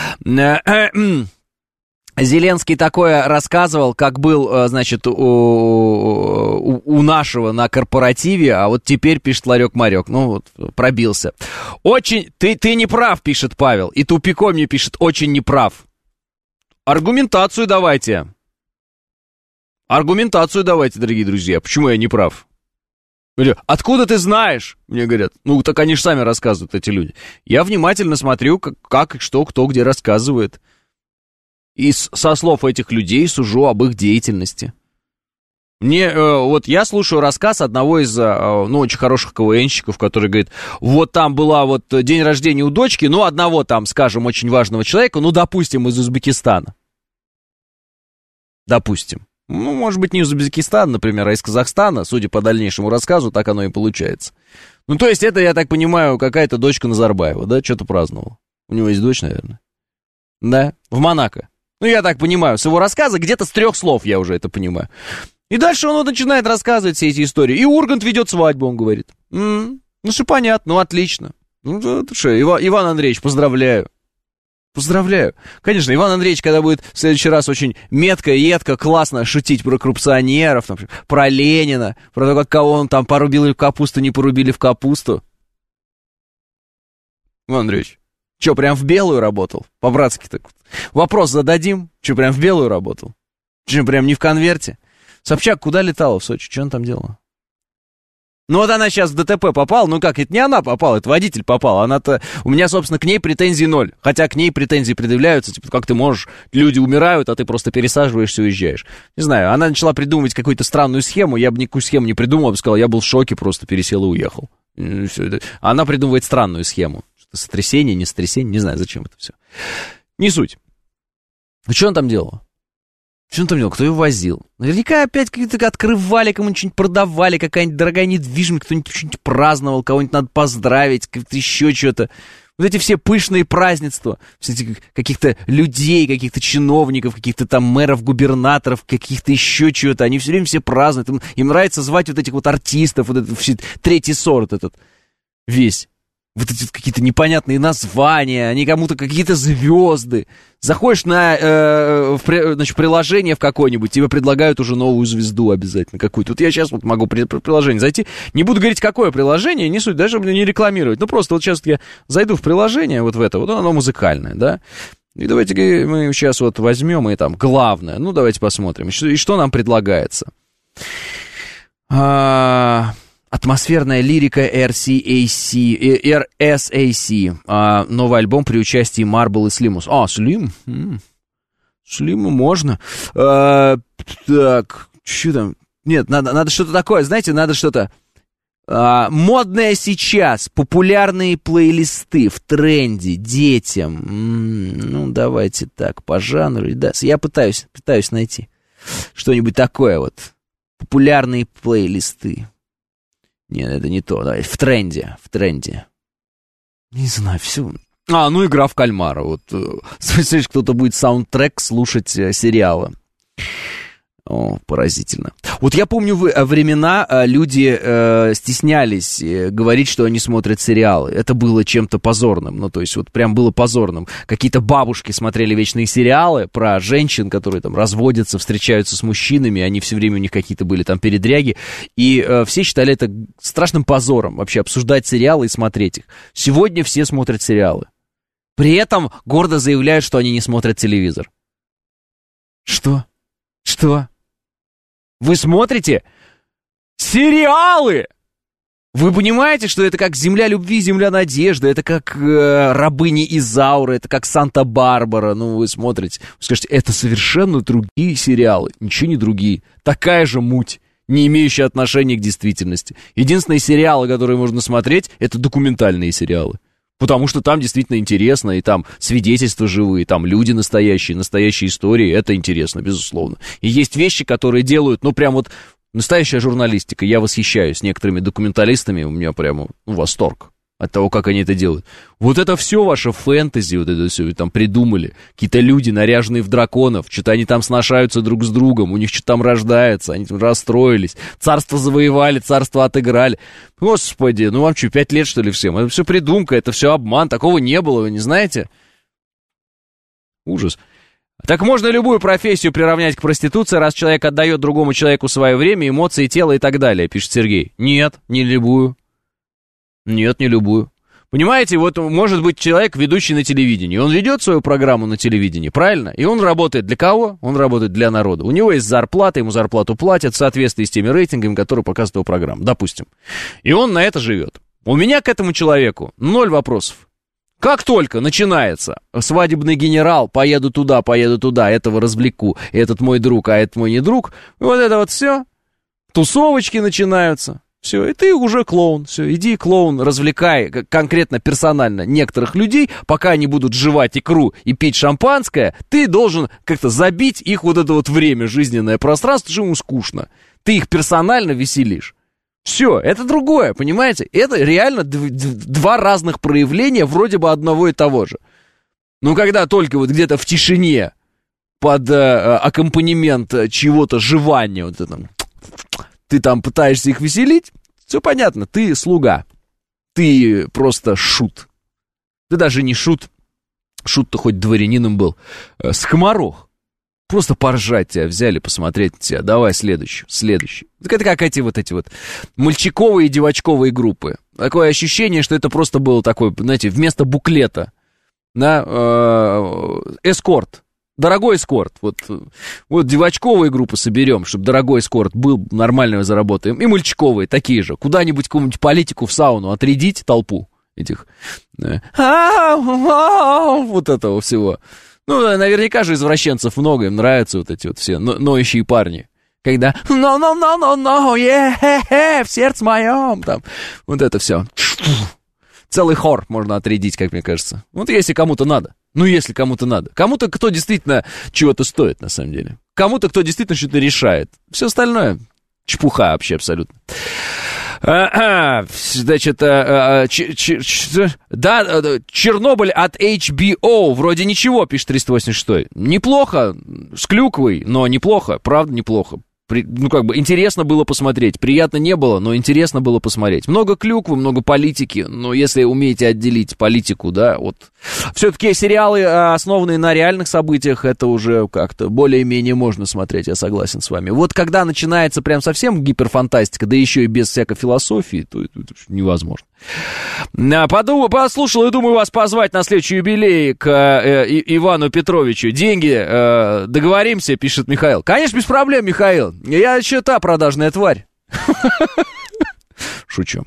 Зеленский такое рассказывал, как был, значит, у, у, у нашего на корпоративе, а вот теперь, пишет Ларек-Марек, ну вот, пробился. Очень, ты, ты не прав, пишет Павел, и тупиком мне пишет, очень не прав. Аргументацию давайте. Аргументацию давайте, дорогие друзья, почему я не прав? Откуда ты знаешь? Мне говорят. Ну, так они же сами рассказывают, эти люди. Я внимательно смотрю, как, как что, кто, где рассказывает. И со слов этих людей сужу об их деятельности. Мне, э, вот я слушаю рассказ одного из, э, ну, очень хороших КВНщиков, который говорит, вот там была вот день рождения у дочки, ну, одного там, скажем, очень важного человека, ну, допустим, из Узбекистана. Допустим. Ну, может быть, не из Узбекистана, например, а из Казахстана, судя по дальнейшему рассказу, так оно и получается. Ну, то есть это, я так понимаю, какая-то дочка Назарбаева, да, что-то праздновала. У него есть дочь, наверное. Да, в Монако. Ну, я так понимаю, с его рассказа где-то с трех слов я уже это понимаю. И дальше он вот начинает рассказывать все эти истории. И Ургант ведет свадьбу, он говорит. М-м, ну, что понятно, ну, отлично. Ну, это что, Ива- Иван Андреевич, поздравляю. Поздравляю. Конечно, Иван Андреевич, когда будет в следующий раз очень метко, едко, классно шутить про коррупционеров, там, про Ленина, про то, как кого он там порубили в капусту, не порубили в капусту. Иван Андреевич, что, прям в белую работал? По-братски так. Вопрос зададим. Что, прям в белую работал? Что, прям не в конверте? Собчак куда летала в Сочи? Что она там делала? Ну вот она сейчас в ДТП попала. Ну как, это не она попала, это водитель попал. Она-то... У меня, собственно, к ней претензий ноль. Хотя к ней претензии предъявляются. Типа, как ты можешь... Люди умирают, а ты просто пересаживаешься и уезжаешь. Не знаю, она начала придумывать какую-то странную схему. Я бы никакую схему не придумал. Я бы сказал, я был в шоке, просто пересел и уехал. И все это. Она придумывает странную схему. Сотрясение, не сотрясение, не знаю, зачем это все. Не суть. А что он там делал? Что он там делал? Кто его возил? Наверняка опять какие-то открывали, кому-нибудь что-нибудь продавали, какая-нибудь дорогая недвижимость, кто-нибудь что-нибудь праздновал, кого-нибудь надо поздравить, как-то еще что-то. Вот эти все пышные празднества, все эти каких-то людей, каких-то чиновников, каких-то там мэров, губернаторов, каких-то еще чего-то, они все время все празднуют. Им, им нравится звать вот этих вот артистов, вот этот все, третий сорт этот весь. Вот эти какие-то непонятные названия, они кому-то какие-то звезды. Заходишь на э, в, значит, приложение в какое-нибудь, тебе предлагают уже новую звезду обязательно какую-то. Вот я сейчас вот могу при, при приложение зайти. Не буду говорить, какое приложение, не суть, даже не рекламировать. Ну, просто вот сейчас я зайду в приложение вот в это, вот оно музыкальное, да. И давайте мы сейчас вот возьмем и там главное. Ну, давайте посмотрим, и что, и что нам предлагается. А... Атмосферная лирика эр си эй си, эр эс эй си, а, новый альбом при участии Marble и Slimus. А, Слим? Слиму можно. А, так, что там? Нет, надо, надо что-то такое, знаете, надо что-то а, модное сейчас, популярные плейлисты в тренде, детям. М-м, ну, давайте так, по жанру. Да, я пытаюсь, пытаюсь найти что-нибудь такое вот. Популярные плейлисты. Нет, это не то, давай, в тренде, в тренде. Не знаю, все. А, ну игра в кальмара. Вот, слышишь, кто-то будет саундтрек слушать сериала. О, поразительно. Вот я помню, в времена люди э, стеснялись говорить, что они смотрят сериалы. Это было чем-то позорным. Ну, то есть, вот прям было позорным. Какие-то бабушки смотрели вечные сериалы про женщин, которые там разводятся, встречаются с мужчинами. Они все время, у них какие-то были там передряги. И э, все считали это страшным позором. Вообще обсуждать сериалы и смотреть их. Сегодня все смотрят сериалы. При этом гордо заявляют, что они не смотрят телевизор. Что? Что? Вы смотрите сериалы! Вы понимаете, что это как «Земля любви», «Земля надежды», это как э, «Рабыни Изаура», это как «Санта-Барбара». Ну, вы смотрите, вы скажете, это совершенно другие сериалы, ничего не другие. Такая же муть, не имеющая отношения к действительности. Единственные сериалы, которые можно смотреть, это документальные сериалы. Потому что там действительно интересно, и там свидетельства живые, там люди настоящие, настоящие истории, это интересно, безусловно. И есть вещи, которые делают, ну, прям вот настоящая журналистика. Я восхищаюсь некоторыми документалистами, у меня прямо ну, восторг от того, как они это делают. Вот это все ваше фэнтези, вот это все там придумали. Какие-то люди, наряженные в драконов, что-то они там сношаются друг с другом, у них что-то там рождается, они там расстроились, царство завоевали, царство отыграли. Господи, ну вам что, пять лет, что ли, всем? Это все придумка, это все обман, такого не было, вы не знаете? Ужас. Так можно любую профессию приравнять к проституции, раз человек отдает другому человеку свое время, эмоции, тело и так далее, пишет Сергей. Нет, не любую. Нет, не любую. Понимаете, вот может быть человек, ведущий на телевидении, он ведет свою программу на телевидении, правильно? И он работает для кого? Он работает для народа. У него есть зарплата, ему зарплату платят в соответствии с теми рейтингами, которые показывает его программа, допустим. И он на это живет. У меня к этому человеку ноль вопросов. Как только начинается свадебный генерал, поеду туда, поеду туда, этого развлеку, этот мой друг, а этот мой не друг, вот это вот все, тусовочки начинаются, все, и ты уже клоун, все, иди, клоун, развлекай конкретно, персонально некоторых людей, пока они будут жевать икру и пить шампанское, ты должен как-то забить их вот это вот время, жизненное пространство, что ему скучно, ты их персонально веселишь. Все, это другое, понимаете? Это реально д- д- два разных проявления вроде бы одного и того же. Ну, когда только вот где-то в тишине под э, аккомпанемент чего-то жевания, вот это, ты там пытаешься их веселить, все понятно, ты слуга, ты просто шут. Ты даже не шут, шут-то хоть дворянином был, э, скоморох. Просто поржать тебя взяли, посмотреть на тебя. Давай следующий, следующий. Это как эти вот эти вот мальчиковые и девочковые группы. Такое ощущение, что это просто было такое, знаете, вместо буклета. Да, э, эскорт. Дорогой эскорт. Вот, вот девочковые группы соберем, чтобы дорогой эскорт был, нормально заработаем. И мальчиковые такие же. Куда-нибудь какую-нибудь политику в сауну отрядить толпу этих. Вот этого всего. Ну, наверняка же извращенцев много, им нравятся вот эти вот все но, ноющие парни. Когда «No, no, no, no, no, yeah, в сердце моем», там, вот это все. Целый хор можно отрядить, как мне кажется. Вот если кому-то надо. Ну, если кому-то надо. Кому-то, кто действительно чего-то стоит, на самом деле. Кому-то, кто действительно что-то решает. Все остальное чепуха вообще абсолютно. А, а, значит, а, а, ч, ч, ч, да, Чернобыль от эйч би о, вроде ничего, пишет триста восемьдесят шесть. Неплохо, с клюквой, но неплохо, правда неплохо. При, ну, как бы, интересно было посмотреть. Приятно не было, но интересно было посмотреть. Много клюквы, много политики, но если умеете отделить политику, да, вот. Все-таки сериалы, основанные на реальных событиях, это уже как-то более-менее можно смотреть, я согласен с вами. Вот когда начинается прям совсем гиперфантастика, да еще и без всякой философии, то это невозможно. Подумал, послушал и думаю вас позвать на следующий юбилей к э, и, Ивану Петровичу. Деньги э, договоримся, пишет Михаил. Конечно, без проблем, Михаил. Я еще та продажная тварь. Шучу.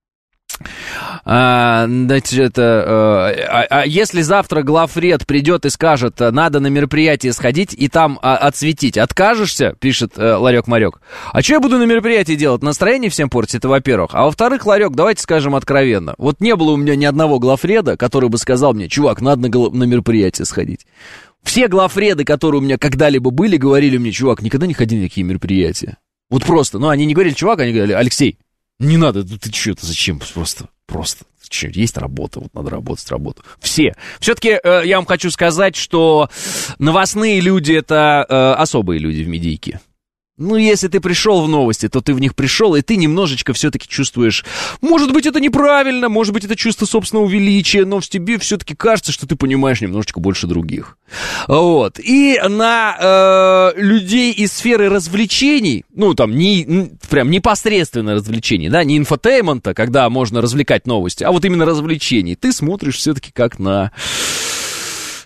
А, значит, а, а, а если завтра главред придет и скажет, надо на мероприятие сходить и там а, отсветить, откажешься, пишет а, Ларек-Марек. А что я буду на мероприятии делать? Настроение всем портить, это во-первых. А во-вторых, Ларек, давайте скажем откровенно. Вот не было у меня ни одного главреда, который бы сказал мне, чувак, надо на, на мероприятие сходить. Все главреды, которые у меня когда-либо были, говорили мне, чувак, никогда не ходи на такие мероприятия. Вот просто, ну они не говорили, чувак, они говорили, Алексей, не надо, ты что, это зачем? Просто, просто, что, есть работа, вот надо работать, работу. Все. Все-таки э, я вам хочу сказать, что новостные люди — это э, особые люди в медийке. Ну, если ты пришел в новости, то ты в них пришел, и ты немножечко все-таки чувствуешь, может быть, это неправильно, может быть, это чувство собственного величия, но в тебе все-таки кажется, что ты понимаешь немножечко больше других. Вот. И на э, людей из сферы развлечений, ну, там, не, прям непосредственно развлечений, да, не инфотеймента, когда можно развлекать новости, а вот именно развлечений, ты смотришь все-таки как на...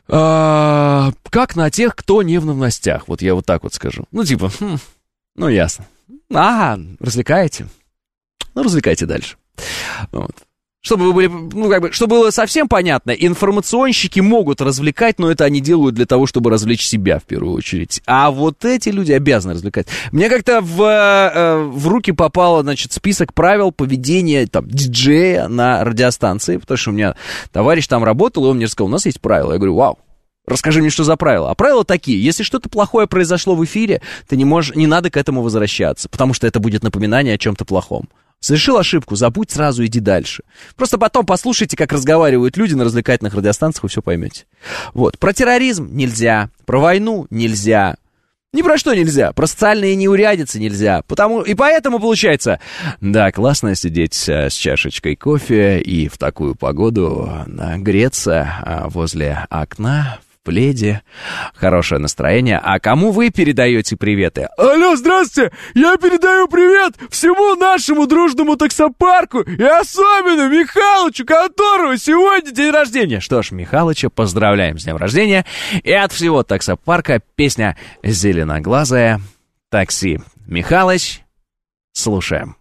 А, как на тех, кто не в новостях. Вот я вот так вот скажу. Ну, типа, хм, ну, ясно. Ага, развлекаете? Ну, развлекайте дальше. Вот. Чтобы вы были, ну, как бы, чтобы было совсем понятно, информационщики могут развлекать, но это они делают для того, чтобы развлечь себя в первую очередь. А вот эти люди обязаны развлекать. Мне как-то в, э, в руки попал, значит, список правил поведения там диджея на радиостанции, потому что у меня товарищ там работал, и он мне сказал, у нас есть правила. Я говорю, вау. Расскажи мне, что за правила. А правила такие. Если что-то плохое произошло в эфире, ты не можешь, не надо к этому возвращаться, потому что это будет напоминание о чем-то плохом. Совершил ошибку, забудь сразу, иди дальше. Просто потом послушайте, как разговаривают люди на развлекательных радиостанциях, вы все поймете. Вот. Про терроризм нельзя, про войну нельзя. Ни про что нельзя, про социальные неурядицы нельзя. Потому... И поэтому получается, да, классно сидеть с чашечкой кофе и в такую погоду греться возле окна, в пледе, хорошее настроение. А кому вы передаете приветы? Алло, здравствуйте! Я передаю привет всему нашему дружному таксопарку и особенно Михалычу, которого сегодня день рождения. Что ж, Михалыча поздравляем с днем рождения. И от всего таксопарка песня «Зеленоглазое такси». Михалыч, слушаем.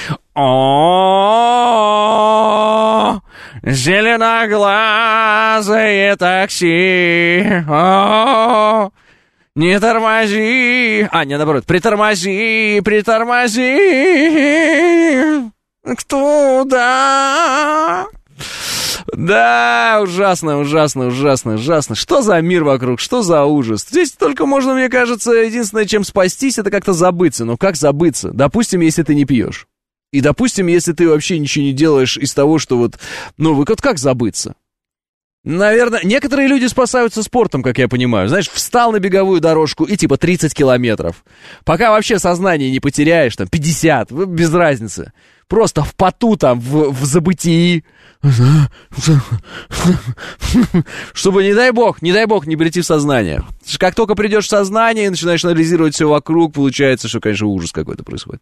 О, зеленоглазое такси, о, не тормози, а, не, наоборот, притормози, притормози, кто, да, да, ужасно, ужасно, ужасно, ужасно, что за мир вокруг, что за ужас, здесь только можно, мне кажется, единственное, чем спастись, это как-то забыться, но как забыться, допустим, если ты не пьешь. И, допустим, если ты вообще ничего не делаешь из того, что вот... Ну, вот как забыться? Наверное, некоторые люди спасаются спортом, как я понимаю. Знаешь, встал на беговую дорожку и типа тридцать километров. Пока вообще сознание не потеряешь, там, пятьдесят, без разницы. Просто в поту там, в, в забытии. Чтобы, не дай бог, не дай бог, не прийти в сознание. Как только придешь в сознание и начинаешь анализировать все вокруг, получается, что, конечно, ужас какой-то происходит.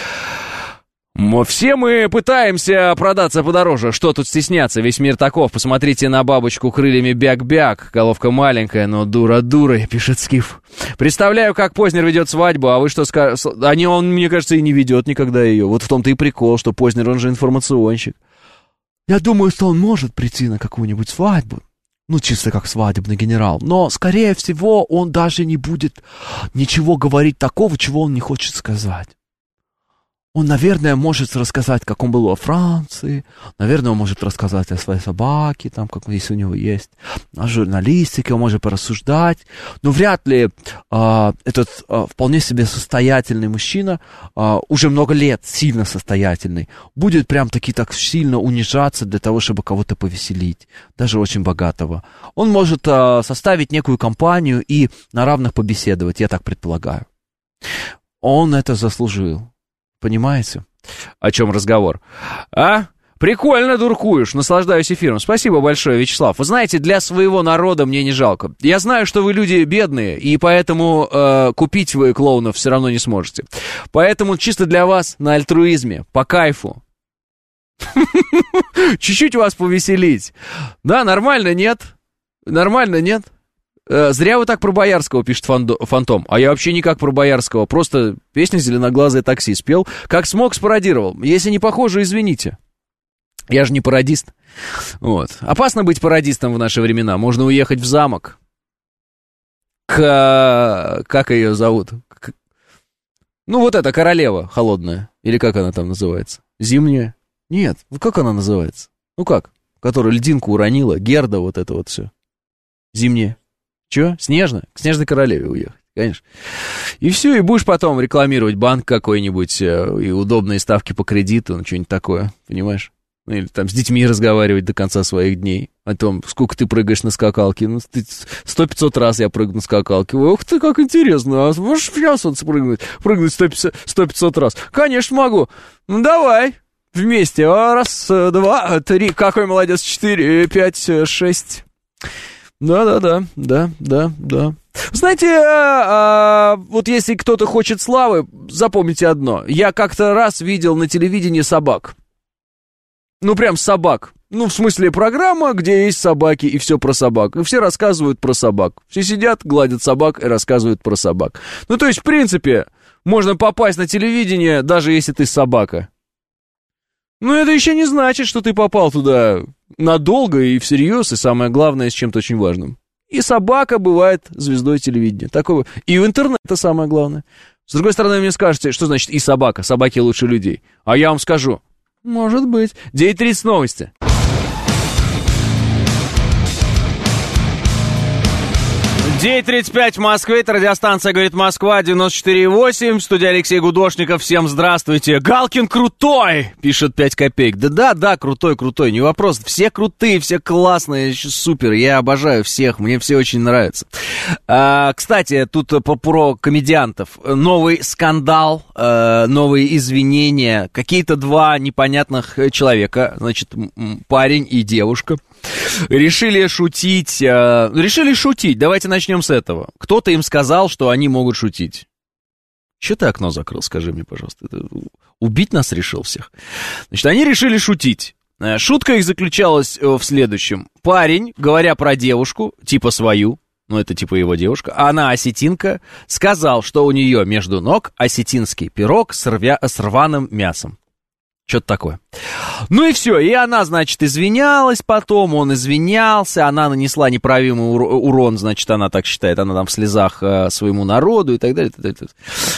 Все мы пытаемся продаться подороже. Что тут стесняться? Весь мир таков. Посмотрите на бабочку крыльями бяк-бяк. Головка маленькая, но дура-дура, пишет Скиф. Представляю, как Познер ведет свадьбу, а вы что скажете? А не, он, мне кажется, и не ведет никогда ее. Вот в том-то и прикол, что Познер, он же информационщик. Я думаю, что он может прийти на какую-нибудь свадьбу. Ну, чисто как свадебный генерал. Но, скорее всего, он даже не будет ничего говорить такого, чего он не хочет сказать. Он, наверное, может рассказать, как он был во Франции. Наверное, он может рассказать о своей собаке, там, как если у него есть. О журналистике он может порассуждать. Но вряд ли а, этот а, вполне себе состоятельный мужчина, а, уже много лет сильно состоятельный, будет прям таки так сильно унижаться для того, чтобы кого-то повеселить. Даже очень богатого. Он может а, составить некую компанию и на равных побеседовать, я так предполагаю. Он это заслужил. Понимаете, о чем разговор? А? Прикольно дуркуешь, наслаждаюсь эфиром. Спасибо большое, Вячеслав. Вы знаете, для своего народа мне не жалко. Я знаю, что вы люди бедные, и поэтому э, купить вы клоунов все равно не сможете. Поэтому чисто для вас на альтруизме, по кайфу. Чуть-чуть вас повеселить. Да, нормально, нет? Нормально, нет? Зря вы так про Боярского, пишет Фантом. А я вообще никак про Боярского. Просто песню «Зеленоглазое такси» спел. Как смог, спародировал. Если не похоже, извините. Я же не пародист. Вот. Опасно быть пародистом в наши времена. Можно уехать в замок. К... Как ее зовут? К... Ну, вот эта королева холодная. Или как она там называется? Зимняя? Нет. Как она называется? Ну как? Которая льдинку уронила. Герда, вот это вот все. Зимняя. Че? Снежно? К Снежной королеве уехать, конечно. И все, и будешь потом рекламировать банк какой-нибудь, и удобные ставки по кредиту, ну, что-нибудь такое, понимаешь? Ну, или там с детьми разговаривать до конца своих дней. О том, сколько ты прыгаешь на скакалке. Ну, сто-пятьсот раз я прыгну на скакалке. Ох ты, как интересно. А можешь сейчас вот спрыгнуть? Прыгнуть сто-пятьсот раз? Конечно, могу. Ну, давай. Вместе. Раз, два, три. Какой молодец. Четыре, пять, шесть... Да-да-да, да-да-да. Знаете, а, а, вот если кто-то хочет славы, запомните одно. Я как-то раз видел на телевидении собак. Ну, прям собак. Ну, в смысле, программа, где есть собаки и все про собак. И все рассказывают про собак. Все сидят, гладят собак и рассказывают про собак. Ну, то есть, в принципе, можно попасть на телевидение, даже если ты собака. Но это еще не значит, что ты попал туда надолго и всерьез, и самое главное, с чем-то очень важным. И собака бывает звездой телевидения. Такого. И в интернете это самое главное. С другой стороны, вы мне скажете, что значит и собака? Собаки лучше людей. А я вам скажу, может быть. девять тридцать новости. девять тридцать пять в Москве, это радиостанция «Говорит Москва», девяносто четыре и восемь, студия Алексей Гудошников, всем здравствуйте. Галкин крутой, пишет пять копеек. Да-да-да, крутой-крутой, не вопрос, все крутые, все классные, супер, я обожаю всех, мне все очень нравятся. А, кстати, тут про, про комедиантов, новый скандал, э, новые извинения, какие-то два непонятных человека, значит, парень и девушка. Решили шутить, э, решили шутить, давайте начнем с этого. Кто-то им сказал, что они могут шутить. Че ты окно закрыл, скажи мне, пожалуйста. Ты убить нас решил всех? Значит, они решили шутить. Шутка их заключалась в следующем. Парень, говоря про девушку, типа свою, ну это типа его девушка, а она осетинка, сказал, что у нее между ног осетинский пирог с, рвя... с рваным мясом. Что-то такое. Ну и все, и она, значит, извинялась потом, он извинялся, она нанесла неправимый урон, значит, она так считает, она там в слезах э, своему народу и так далее. И так далее.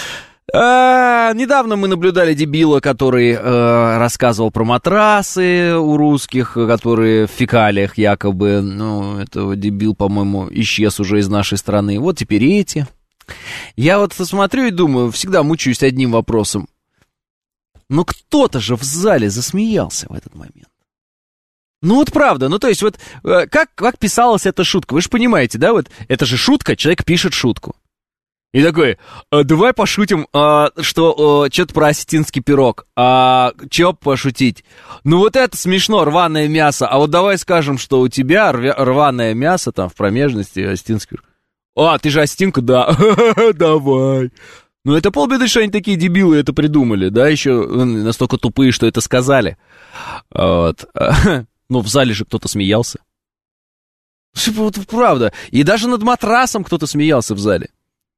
А, недавно мы наблюдали дебила, который э, рассказывал про матрасы у русских, которые в фекалиях якобы, ну, этого дебил, по-моему, исчез уже из нашей страны. Вот теперь эти. Я вот смотрю и думаю, всегда мучаюсь одним вопросом. Но кто-то же в зале засмеялся в этот момент. Ну вот правда, ну то есть вот как, как писалась эта шутка, вы же понимаете, да, вот это же шутка, человек пишет шутку. И такой, а, давай пошутим, а, что а, что-то про осетинский пирог, а чё пошутить? Ну вот это смешно, рваное мясо, а вот давай скажем, что у тебя рвя, рваное мясо там в промежности, осетинский пирог. А, ты же осетинка, да, давай. Ну, это полбеды, что они такие дебилы это придумали, да, еще настолько тупые, что это сказали. Вот. Ну, в зале же кто-то смеялся. Вот правда. И даже над матрасом кто-то смеялся в зале.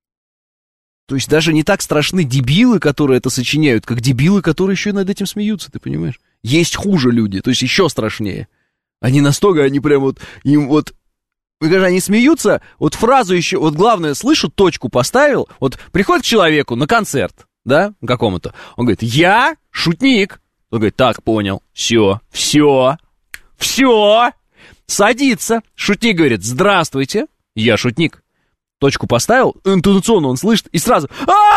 То есть даже не так страшны дебилы, которые это сочиняют, как дебилы, которые еще и над этим смеются, ты понимаешь? Есть хуже люди, то есть еще страшнее. Они настолько, они прям вот, им вот... Вы говорите, они смеются, вот фразу еще, вот главное, слышу, точку поставил, вот приходит к человеку на концерт, да, какому-то, он говорит, я шутник, он говорит, так, понял, все, все, все, садится, шутник говорит, здравствуйте, я шутник, точку поставил, интонационно он слышит, и сразу,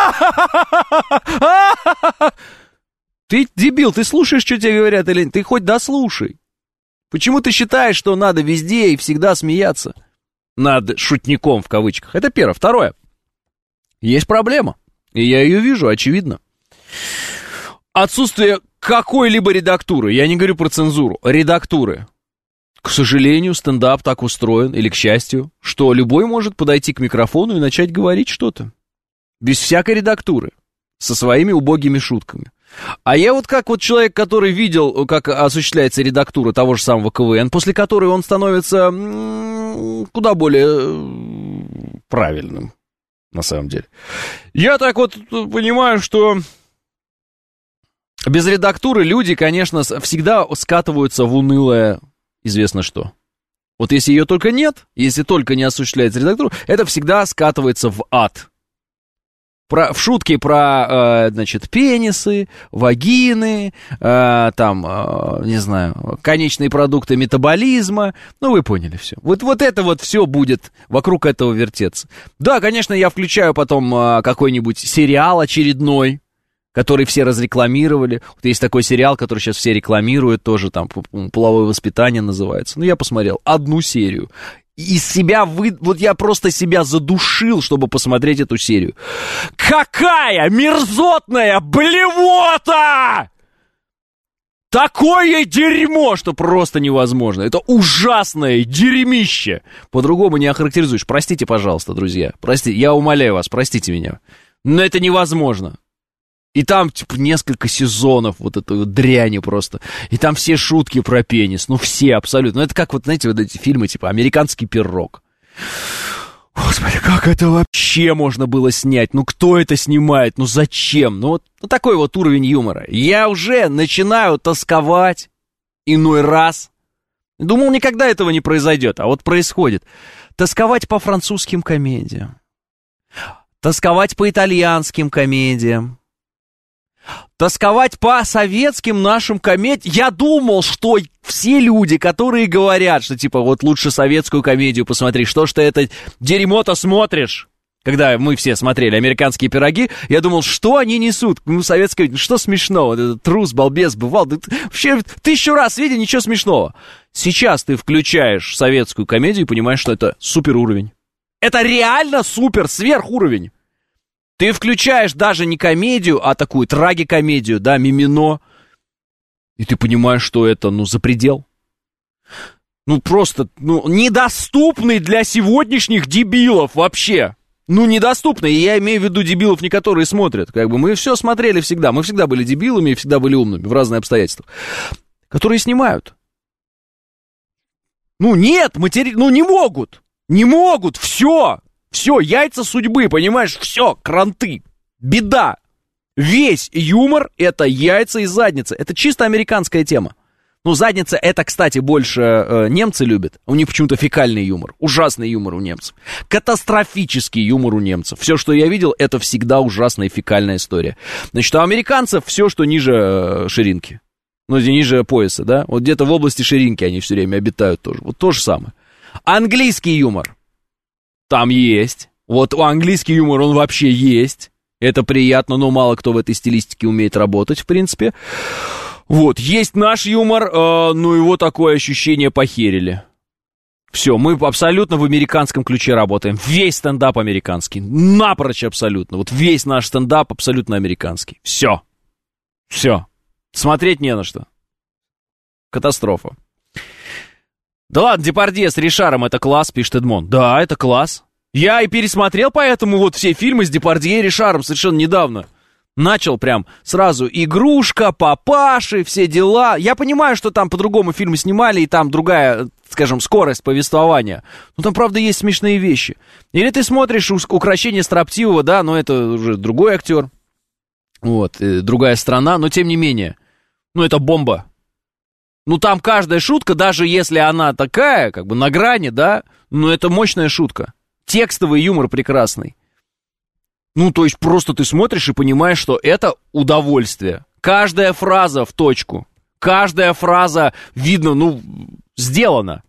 ты дебил, ты слушаешь, что тебе говорят, или ты хоть дослушай. Почему ты считаешь, что надо везде и всегда смеяться над шутником в кавычках? Это первое. Второе. Есть проблема. И я ее вижу, очевидно. Отсутствие какой-либо редактуры. Я не говорю про цензуру. Редактуры. К сожалению, стендап так устроен, или к счастью, что любой может подойти к микрофону и начать говорить что-то. Без всякой редактуры. Со своими убогими шутками. А я вот как вот человек, который видел, как осуществляется редактура того же самого КВН, после которой он становится м- куда более правильным, на самом деле. Я так вот понимаю, что без редактуры люди, конечно, всегда скатываются в унылое известно что. Вот если ее только нет, если только не осуществляется редактура, это всегда скатывается в ад. Про, в шутке про, э, значит, пенисы, вагины, э, там, э, не знаю, конечные продукты метаболизма. Ну, вы поняли все. Вот, вот это вот все будет вокруг этого вертеться. Да, конечно, я включаю потом э, какой-нибудь сериал очередной, который все разрекламировали. Вот есть такой сериал, который сейчас все рекламируют, тоже там «Половое воспитание» называется. Ну, я посмотрел одну серию. Из себя вы... Вот я просто себя задушил, чтобы посмотреть эту серию. Какая мерзотная блевота! Такое дерьмо, что просто невозможно. Это ужасное дерьмище. По-другому не охарактеризуешь. Простите, пожалуйста, друзья. Простите, я умоляю вас, простите меня. Но это невозможно. И там, типа, несколько сезонов вот этой вот дряни просто. И там все шутки про пенис. Ну, все абсолютно. Ну, это как вот, знаете, вот эти фильмы, типа, «Американский пирог». Господи, как это вообще можно было снять? Ну, кто это снимает? Ну, зачем? Ну, вот ну, такой вот уровень юмора. Я уже начинаю тосковать иной раз. Думал, никогда этого не произойдет, а вот происходит. Тосковать по французским комедиям. Тосковать по итальянским комедиям. Тосковать по советским нашим комедиям. Я думал, что все люди, которые говорят, что типа вот лучше советскую комедию посмотри, что ж ты это дерьмо-то смотришь? Когда мы все смотрели «Американские пироги», я думал, что они несут? Ну, советская, что смешного? Вот этот трус, балбес, бывал. Да, вообще тысячу раз видел, ничего смешного. Сейчас ты включаешь советскую комедию и понимаешь, что это супер уровень. Это реально супер, сверхуровень. Ты включаешь даже не комедию, а такую трагикомедию, да, мимино, и ты понимаешь, что это, ну, за предел. Ну, просто, ну, недоступный для сегодняшних дебилов вообще. Ну, недоступный, и я имею в виду дебилов, не которые смотрят. Как бы мы все смотрели всегда, мы всегда были дебилами и всегда были умными в разные обстоятельства. Которые снимают. Ну, нет, матери... ну, не могут, не могут, все. Все, яйца судьбы, понимаешь, все, кранты, беда. Весь юмор — это яйца и задница. Это чисто американская тема. Ну, задница — это, кстати, больше э, немцы любят. У них почему-то фекальный юмор. Ужасный юмор у немцев. Катастрофический юмор у немцев. Все, что я видел, это всегда ужасная фекальная история. Значит, у американцев все, что ниже э, ширинки. Ну, ниже пояса, да? Вот где-то в области ширинки они все время обитают тоже. Вот то же самое. Английский юмор. Там есть. Вот английский юмор, он вообще есть. Это приятно, но мало кто в этой стилистике умеет работать, в принципе. Вот, есть наш юмор, э, ну его такое ощущение похерили. Все, мы абсолютно в американском ключе работаем. Весь стендап американский. Напрочь абсолютно. Вот весь наш стендап абсолютно американский. Все. Все. Смотреть не на что. Катастрофа. Да ладно, Депардье с Ришаром — это класс, пишет Эдмон. Да, это класс. Я и пересмотрел поэтому вот все фильмы с Депардье и Ришаром совершенно недавно. Начал прям сразу «Игрушка», «Папаши», все дела. Я понимаю, что там по-другому фильмы снимали, и там другая, скажем, скорость повествования. Но там, правда, есть смешные вещи. Или ты смотришь «Укрощение строптивого», да, но это уже другой актер. Вот, другая страна, но тем не менее. Ну, это бомба. Ну, там каждая шутка, даже если она такая, как бы на грани, да, ну, это мощная шутка. Текстовый юмор прекрасный. Ну, то есть просто ты смотришь и понимаешь, что это удовольствие. Каждая фраза в точку. Каждая фраза, видно, ну, сделана.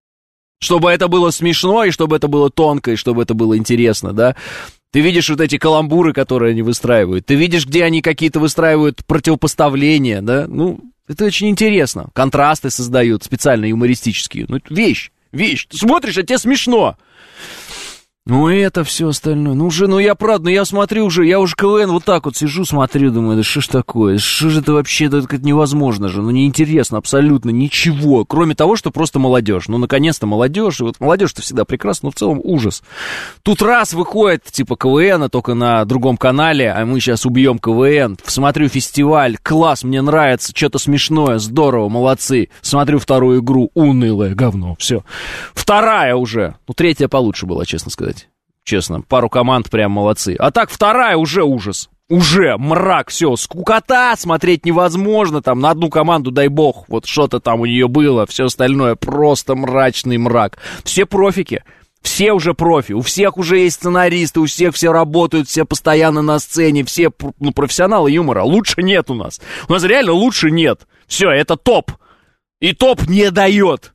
Чтобы это было смешно, и чтобы это было тонко, и чтобы это было интересно, да. Ты видишь вот эти каламбуры, которые они выстраивают. Ты видишь, где они какие-то выстраивают противопоставления, да. Ну, это очень интересно. Контрасты создают специально юмористические. Ну, это вещь, вещь. Ты смотришь, а тебе смешно. Ну, и это все остальное. Ну, уже, ну, я правда, ну, я смотрю уже, я уже КВН вот так вот сижу, смотрю, думаю, да что ж такое, что же это вообще, это, это невозможно же, ну, неинтересно абсолютно ничего, кроме того, что просто молодежь. Ну, наконец-то молодежь, и вот молодежь-то всегда прекрасна, но в целом ужас. Тут раз выходит, типа, КВН, только на другом канале, а мы сейчас убьем КВН, смотрю фестиваль, класс, мне нравится, что-то смешное, здорово, молодцы. Смотрю вторую игру, унылое говно, все. Вторая уже, ну, третья получше была, честно сказать. Честно, пару команд прям молодцы. А так вторая уже ужас. Уже мрак, все, скукота, смотреть невозможно. Там на одну команду, дай бог, вот что-то там у нее было. Все остальное просто мрачный мрак. Все профики, все уже профи. У всех уже есть сценаристы, у всех все работают, все постоянно на сцене. Все, ну, профессионалы юмора. Лучше нет у нас. У нас реально лучше нет. Все, это топ. И топ не дает.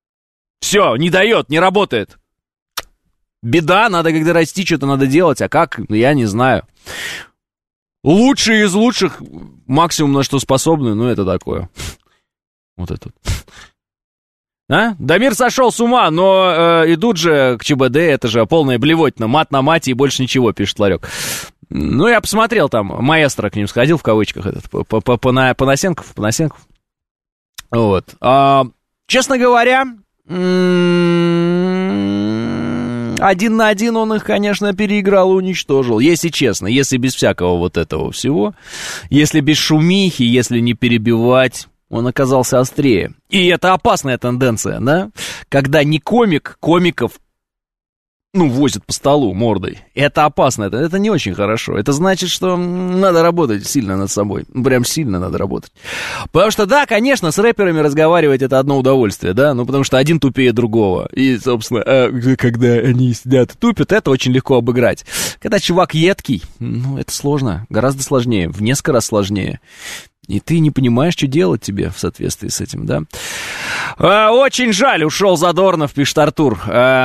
Все, не дает, не работает. Беда, надо когда расти, что-то надо делать, а как, я не знаю. Лучшие из лучших, максимум на что способны, ну это такое. Вот это. А? Дамир сошел с ума, но э, идут же к ЧБД, это же полная блевотина, мат на мате и больше ничего, пишет Ларек. Ну, я посмотрел там, маэстро к ним сходил, в кавычках, этот, Панасенков, Панасенков. Вот. А, честно говоря... М- один на один он их, конечно, переиграл и уничтожил, если честно, если без всякого вот этого всего, если без шумихи, если не перебивать, он оказался острее. И это опасная тенденция, да, когда не комик комиков, ну, возит по столу мордой. Это опасно, это, это не очень хорошо. Это значит, что надо работать сильно над собой. Прям сильно надо работать. Потому что, да, конечно, с рэперами разговаривать это одно удовольствие, да, ну, потому что один тупее другого. И, собственно, когда они сидят и тупят, это очень легко обыграть. Когда чувак едкий, ну, это сложно, гораздо сложнее, в несколько раз сложнее. И ты не понимаешь, что делать тебе в соответствии с этим, да. Очень жаль, ушел Задорнов, пишет Артур.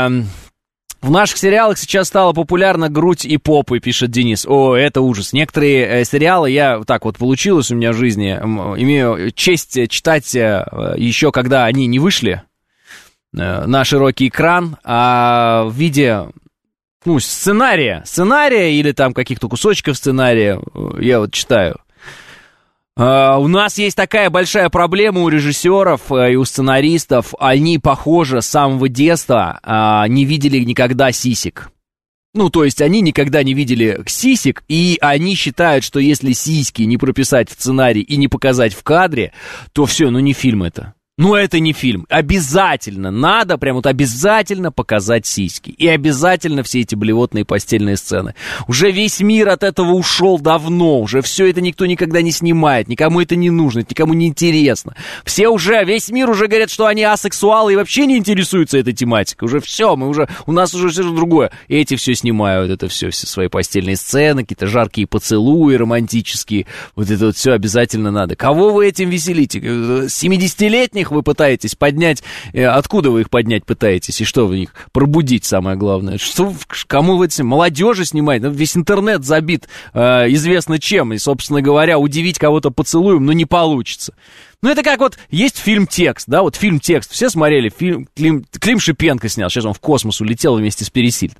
В наших сериалах сейчас стала популярна грудь и попы, пишет Денис. О, это ужас. Некоторые э, сериалы, я так вот получилось у меня в жизни, э, имею честь читать э, еще когда они не вышли э, на широкий экран, а в виде, ну, сценария, сценария или там каких-то кусочков сценария э, я вот читаю. Uh, у нас есть такая большая проблема у режиссеров uh, и у сценаристов. Они, похоже, с самого детства uh, не видели никогда сисек. Ну, то есть они никогда не видели сисек, и они считают, что если сиськи не прописать в сценарий и не показать в кадре, то все, ну не фильм это. Ну, это не фильм. Обязательно надо, прям вот обязательно показать сиськи. И обязательно все эти блевотные постельные сцены. Уже весь мир от этого ушел давно. Уже все это никто никогда не снимает. Никому это не нужно, никому не интересно. Все уже, весь мир уже говорят, что они асексуалы и вообще не интересуются этой тематикой. Уже все, мы уже, у нас уже все другое. И эти все снимают, это все, все свои постельные сцены, какие-то жаркие поцелуи романтические. Вот это вот все обязательно надо. Кого вы этим веселите? семидесятилетних вы пытаетесь поднять, откуда вы их поднять пытаетесь, и что вы их пробудить, самое главное, что, кому вы этим, молодежи снимаете, весь интернет забит э, известно чем, и, собственно говоря, удивить кого-то поцелуем, ну, не получится. Ну, это как вот, есть фильм «Текст», да, вот фильм «Текст», все смотрели, фильм, Клим, Клим Шипенко снял, сейчас он в космос улетел вместе с Пересильд.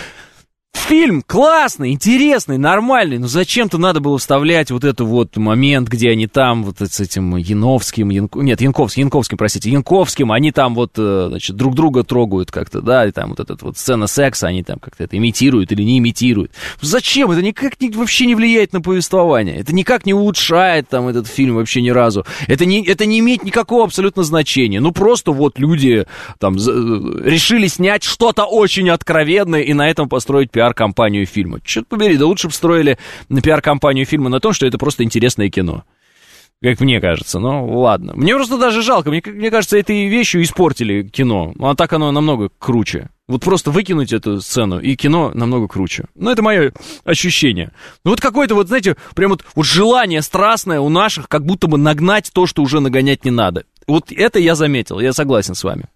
Фильм классный, интересный, нормальный, но зачем-то надо было вставлять вот этот вот момент, где они там вот с этим Яновским, Янко... нет, Янковским, Янковским, простите, Янковским, они там вот, значит, друг друга трогают как-то, да, и там вот эта вот сцена секса, они там как-то это имитируют или не имитируют. Зачем? Это никак не, вообще не влияет на повествование, это никак не улучшает там этот фильм вообще ни разу, это не, это не имеет никакого абсолютно значения, ну просто вот люди там решили снять что-то очень откровенное и на этом построить пиар компанию фильма. Черт побери, да лучше бы строили на пиар-компанию фильма на том, что это просто интересное кино. Как мне кажется, ну ладно. Мне просто даже жалко, мне, мне кажется, этой вещью испортили кино. А так оно намного круче. Вот просто выкинуть эту сцену, и кино намного круче. Ну, это мое ощущение. Ну, вот какое-то, вот, знаете, прям вот, вот желание страстное у наших, как будто бы нагнать то, что уже нагонять не надо. Вот это я заметил, я согласен с вами.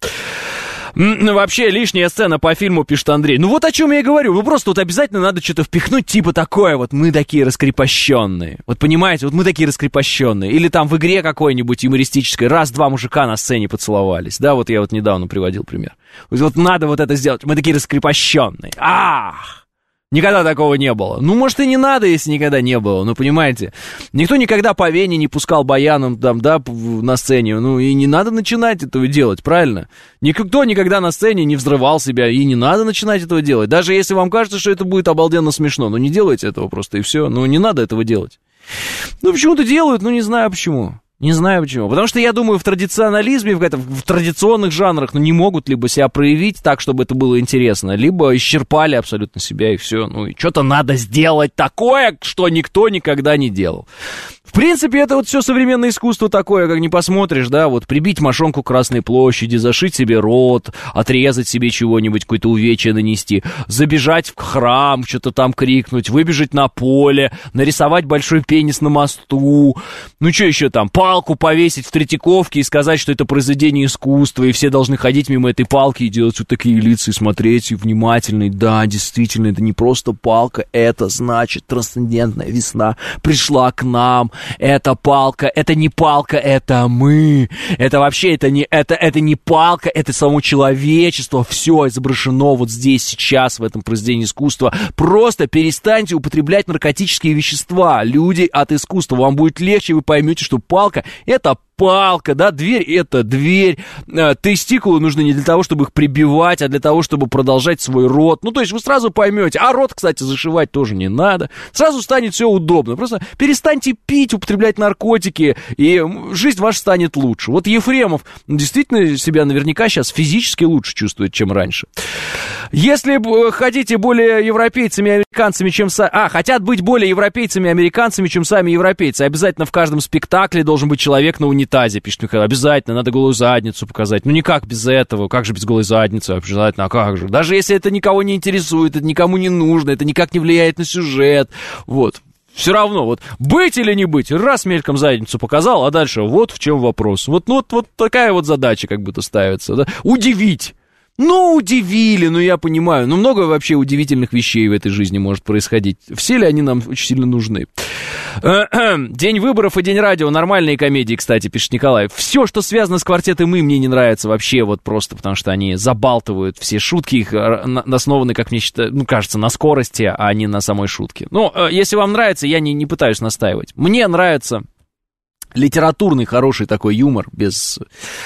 Ну, вообще, лишняя сцена по фильму, пишет Андрей. Ну, вот о чем я и говорю. Ну, просто вот обязательно надо что-то впихнуть, типа такое вот. Мы такие раскрепощенные. Вот понимаете, вот мы такие раскрепощенные. Или там в игре какой-нибудь юмористической раз-два мужика на сцене поцеловались. Да, вот я вот недавно приводил пример. Вот, вот надо вот это сделать. Мы такие раскрепощенные. Ах! Никогда такого не было. Ну, может, и не надо, если никогда не было. Ну, понимаете, никто никогда по Вене не пускал баяном там, да, на сцене. Ну, и не надо начинать этого делать, правильно? Никто никогда на сцене не взрывал себя, и не надо начинать этого делать. Даже если вам кажется, что это будет обалденно смешно. Ну, не делайте этого просто, и все. Ну, не надо этого делать. Ну, почему-то делают, ну, не знаю почему. Не знаю почему. Потому что, я думаю, в традиционализме, в, этом, в традиционных жанрах, ну, не могут либо себя проявить так, чтобы это было интересно, либо исчерпали абсолютно себя, и все. Ну, и что-то надо сделать такое, что никто никогда не делал. В принципе, это вот все современное искусство такое, как не посмотришь, да, вот прибить мошонку к Красной площади, зашить себе рот, отрезать себе чего-нибудь, какое-то увечье нанести, забежать в храм, что-то там крикнуть, выбежать на поле, нарисовать большой пенис на мосту, ну что еще там, палку повесить в Третьяковке и сказать, что это произведение искусства, и все должны ходить мимо этой палки и делать вот такие лица, и смотреть, и внимательно, да, действительно, это не просто палка, это значит трансцендентная весна пришла к нам. Это палка, это не палка, это мы. Это вообще, это не, это, это не палка, это само человечество. Все изображено вот здесь, сейчас, в этом произведении искусства. Просто перестаньте употреблять наркотические вещества. Люди от искусства. Вам будет легче, вы поймете, что палка — это палка, да, дверь это дверь, тестикулы нужны не для того, чтобы их прибивать, а для того, чтобы продолжать свой род. Ну, то есть вы сразу поймете, а рот, кстати, зашивать тоже не надо. Сразу станет все удобно. Просто перестаньте пить, употреблять наркотики, и жизнь ваша станет лучше. Вот Ефремов действительно себя наверняка сейчас физически лучше чувствует, чем раньше. Если хотите более европейцами и американцами, чем... Са... А, хотят быть более европейцами и американцами, чем сами европейцы. Обязательно в каждом спектакле должен быть человек на унитазе, пишет Михаил. Обязательно, надо голую задницу показать. Ну, никак без этого. Как же без голой задницы? Обязательно, а как же? Даже если это никого не интересует, это никому не нужно, это никак не влияет на сюжет. Вот. Все равно, вот, быть или не быть, раз мельком задницу показал, а дальше вот в чем вопрос. Вот, ну, вот, вот такая вот задача как будто ставится, да? Удивить. Ну, удивили, ну, я понимаю. Ну, много вообще удивительных вещей в этой жизни может происходить. Все ли они нам очень сильно нужны? День выборов и День радио. Нормальные комедии, кстати, пишет Николай. Все, что связано с квартетом «Мы», мне не нравится вообще, вот просто, потому что они забалтывают. Все шутки их основаны, как мне считаю, ну, кажется, на скорости, а не на самой шутке. Ну, если вам нравится, я не, не пытаюсь настаивать. Мне нравится... литературный хороший такой юмор, без,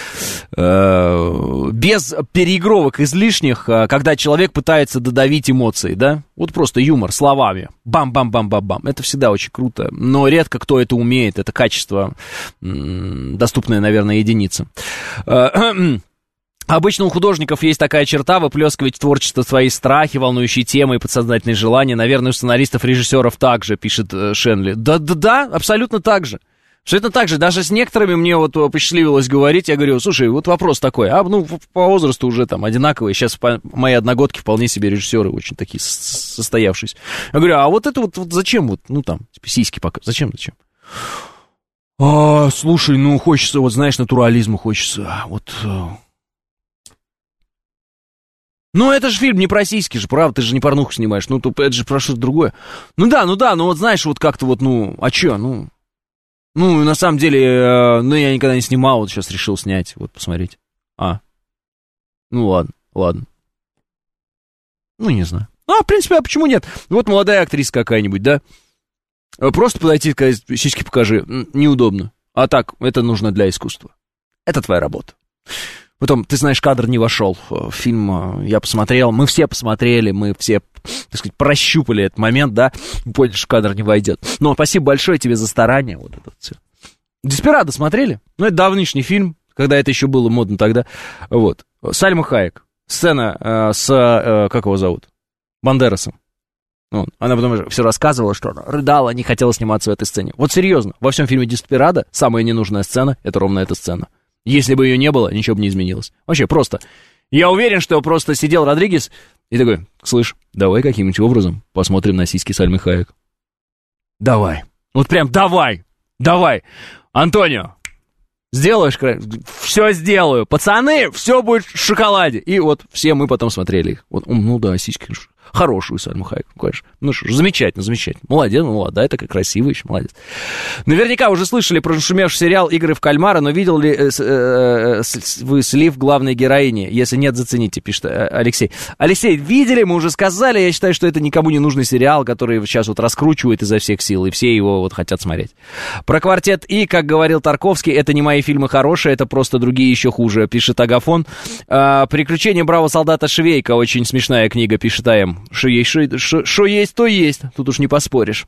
э, без переигровок излишних, когда человек пытается додавить эмоции, да? Вот просто юмор словами. Бам-бам-бам-бам-бам. Это всегда очень круто, но редко кто это умеет. Это качество, м- доступное, наверное, единицам. Обычно у художников есть такая черта — выплескивать в творчество свои страхи, волнующие темы и подсознательные желания. Наверное, у сценаристов, режиссеров также, пишет Шенли. Да-да-да, абсолютно так же. Абсолютно так же, даже с некоторыми мне вот посчастливилось говорить, я говорю, слушай, вот вопрос такой, а ну по возрасту уже там одинаковые, сейчас мои одногодки вполне себе режиссеры, очень такие состоявшиеся. Я говорю, а вот это вот, вот зачем вот, ну там, типа сиськи пока, зачем, зачем? А, слушай, ну хочется, вот знаешь, натурализма хочется, вот... Ну, это же фильм не про сиськи же, правда, ты же не порнуху снимаешь, ну, это же про что-то другое. Ну да, ну да, ну вот знаешь, вот как-то вот, ну, а чё, ну... Ну, на самом деле, э, ну, я никогда не снимал, вот сейчас решил снять, вот, посмотреть. А, ну, ладно, ладно. Ну, не знаю. Ну, а, в принципе, а почему нет? Вот молодая актриса какая-нибудь, да? Просто подойти и сказать, сиськи покажи, неудобно. А так, это нужно для искусства. Это твоя работа. Потом, ты знаешь, кадр не вошел в фильм, я посмотрел, мы все посмотрели, мы все, так сказать, прощупали этот момент, да, поняли, что кадр не войдет. Но спасибо большое тебе за старание, вот это все. «Деспирадо» смотрели? Ну, это давнишний фильм, когда это еще было модно тогда, вот. Сальма Хайек, сцена э, с, э, как его зовут, Бандерасом. Вот. Она потом все рассказывала, что она рыдала, не хотела сниматься в этой сцене. Вот серьезно, во всем фильме «Деспирадо» самая ненужная сцена — это ровно эта сцена. Если бы ее не было, ничего бы не изменилось. Вообще, просто. Я уверен, что просто сидел Родригес и такой, слышь, давай каким-нибудь образом посмотрим на сиськи Сальмы Хайек. Давай. Вот прям давай. Давай. Антонио, сделаешь? Все сделаю. Пацаны, все будет в шоколаде. И вот все мы потом смотрели их. Вот, ну да, сиськи хорошую Сальму Хайек, конечно. Ну что ж, замечательно, замечательно. Молодец, молодая такая, красивая еще, молодец. Наверняка уже слышали про нашумевший сериал «Игры в кальмара», но видел ли э, э, э, вы слив главной героини? Если нет, зацените, пишет Алексей. Алексей, видели, мы уже сказали, я считаю, что это никому не нужный сериал, который сейчас вот раскручивает изо всех сил, и все его вот хотят смотреть. Про «Квартет И», как говорил Тарковский, это не мои фильмы хорошие, это просто другие еще хуже, пишет Агафон. А, «Приключения бравого солдата Швейка», очень смешная книга, пишет АМ. Что есть, что, что есть, то есть. Тут уж не поспоришь.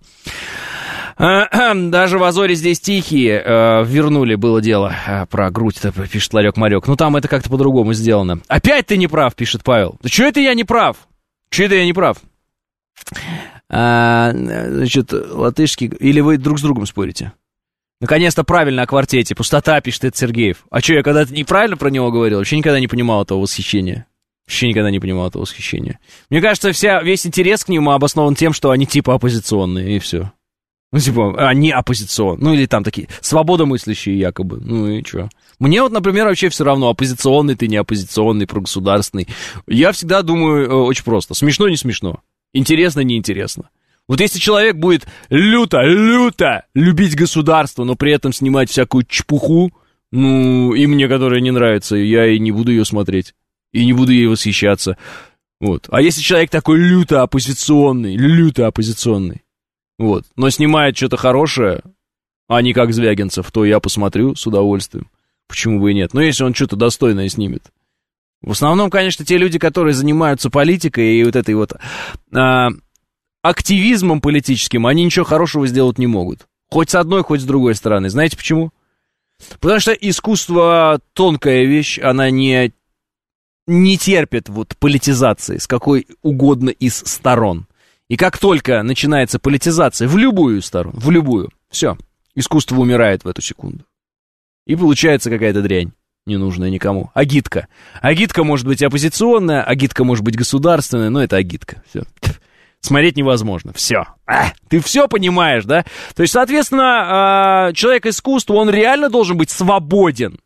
Даже в «Азоре здесь тихие» вернули, было дело про грудь, пишет Ларек-Марек. Ну, там это как-то по-другому сделано. Опять ты не прав, пишет Павел. Да что это я не прав? Что это я не прав? А, значит, латышский... Или вы друг с другом спорите? Наконец-то правильно о «Квартете». Пустота, пишет это Сергеев. А что, я когда-то неправильно про него говорил? Вообще никогда не понимал этого восхищения. Вообще никогда не понимал этого восхищения. Мне кажется, вся, весь интерес к нему обоснован тем, что они типа оппозиционные, и все. Ну, типа, они оппозиционные. Ну, или там такие свободомыслящие якобы. Ну, и что? Мне вот, например, вообще все равно, оппозиционный ты, не оппозиционный, прогосударственный. Я всегда думаю э, очень просто. Смешно, не смешно. Интересно, не интересно. Вот если человек будет люто, люто любить государство, но при этом снимать всякую чепуху, ну, и мне, которая не нравится, я и не буду ее смотреть. И не буду ей восхищаться. Вот. А если человек такой люто оппозиционный, люто оппозиционный, вот, но снимает что-то хорошее, а не как Звягинцев, то я посмотрю с удовольствием. Почему бы и нет? Но если он что-то достойное снимет. В основном, конечно, те люди, которые занимаются политикой и вот этой вот а, активизмом политическим, они ничего хорошего сделать не могут. Хоть с одной, хоть с другой стороны. Знаете почему? Потому что искусство тонкая вещь, она не, не терпит вот политизации с какой угодно из сторон. И как только начинается политизация в любую сторону, в любую, все, искусство умирает в эту секунду. И получается какая-то дрянь, ненужная никому. Агитка. Агитка может быть оппозиционная, агитка может быть государственная, но это агитка. Все. Смотреть невозможно. Все. А, ты все понимаешь, да? То есть, соответственно, человек искусства, он реально должен быть свободен.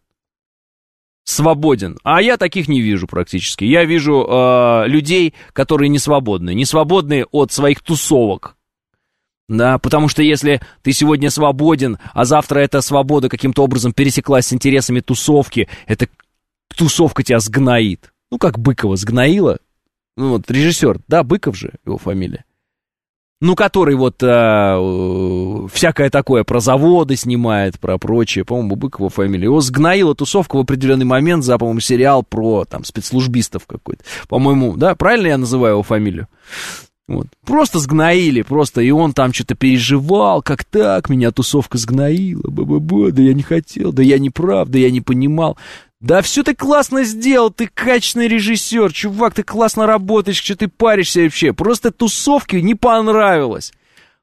Свободен. А я таких не вижу практически. Я вижу э, людей, которые не свободны. Не свободны от своих тусовок. Да, потому что если ты сегодня свободен, а завтра эта свобода каким-то образом пересеклась с интересами тусовки, эта тусовка тебя сгноит. Ну, как Быкова сгноила. Ну, вот режиссер, да, Быков же его фамилия. Ну, который вот э, всякое такое про заводы снимает, про прочее, по-моему, Быкова фамилия. Его сгноила тусовка в определенный момент за, по-моему, сериал про там спецслужбистов какой-то. По-моему, да, правильно я называю его фамилию? Вот. Просто сгноили, просто, и он там что-то переживал, как так, меня тусовка сгноила, ба-ба-ба, да я не хотел, да я не прав, да я не понимал. Да все ты классно сделал, ты качественный режиссер, чувак, ты классно работаешь, что ты паришься вообще. Просто тусовке не понравилось.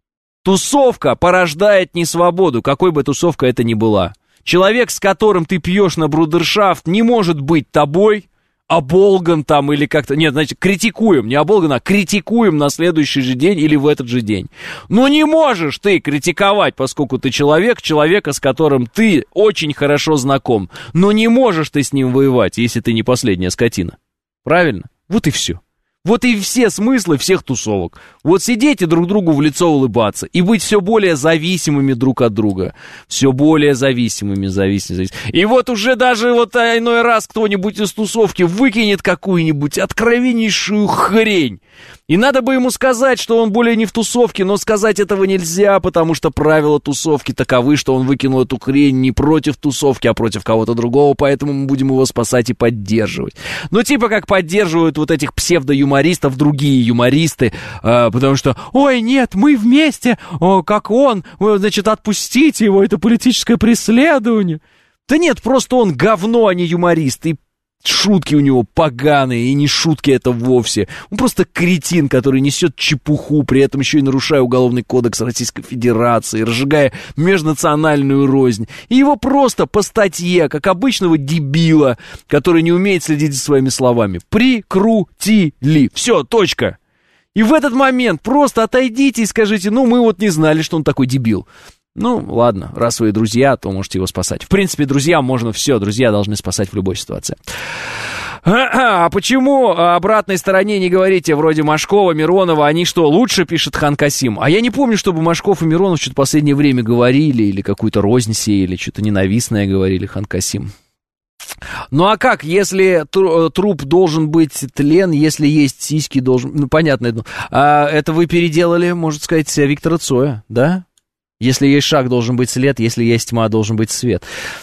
Тусовка порождает несвободу, какой бы тусовка это ни была. Человек, с которым ты пьешь на брудершафт, не может быть тобой, оболган там или как-то... Нет, значит, критикуем, не оболган, а критикуем на следующий же день или в этот же день. Ну не можешь ты критиковать, поскольку ты человек, человека, с которым ты очень хорошо знаком. Но не можешь ты с ним воевать, если ты не последняя скотина. Правильно? Вот и все. Вот и все смыслы всех тусовок. Вот сидеть и друг другу в лицо улыбаться. И быть все более зависимыми друг от друга. Все более зависимыми, зависимыми, зависимыми. И вот уже даже вот иной раз кто-нибудь из тусовки выкинет какую-нибудь откровеннейшую хрень. И надо бы ему сказать, что он более не в тусовке, но сказать этого нельзя, потому что правила тусовки таковы, что он выкинул эту хрень не против тусовки, а против кого-то другого, поэтому мы будем его спасать и поддерживать. Ну, типа как поддерживают вот этих псевдоюмористов другие юмористы, э, потому что, ой, нет, мы вместе, о, как он, значит, отпустите его, это политическое преследование. Да нет, просто он говно, а не юморист, и шутки у него поганые, и не шутки это вовсе. Он просто кретин, который несет чепуху, при этом еще и нарушая Уголовный кодекс Российской Федерации, разжигая межнациональную рознь. И его просто по статье, как обычного дебила, который не умеет следить за своими словами, прикрутили. Все, точка. И в этот момент просто отойдите и скажите, ну, мы вот не знали, что он такой дебил. Ну, ладно, раз вы друзья, то можете его спасать. В принципе, друзьям можно все, друзья должны спасать в любой ситуации. А почему обратной стороне не говорите, вроде Машкова, Миронова, они что, лучше, пишет Хан Касим? А я не помню, чтобы Машков и Миронов что-то в последнее время говорили, или какую-то рознь сеяли, что-то ненавистное говорили, Хан Касим. Ну а как, если труп должен быть тлен, если есть сиськи, должен... Ну, понятно, а это вы переделали, можно сказать, Виктора Цоя, да? Если есть шаг, должен быть след, если есть тьма, должен быть свет.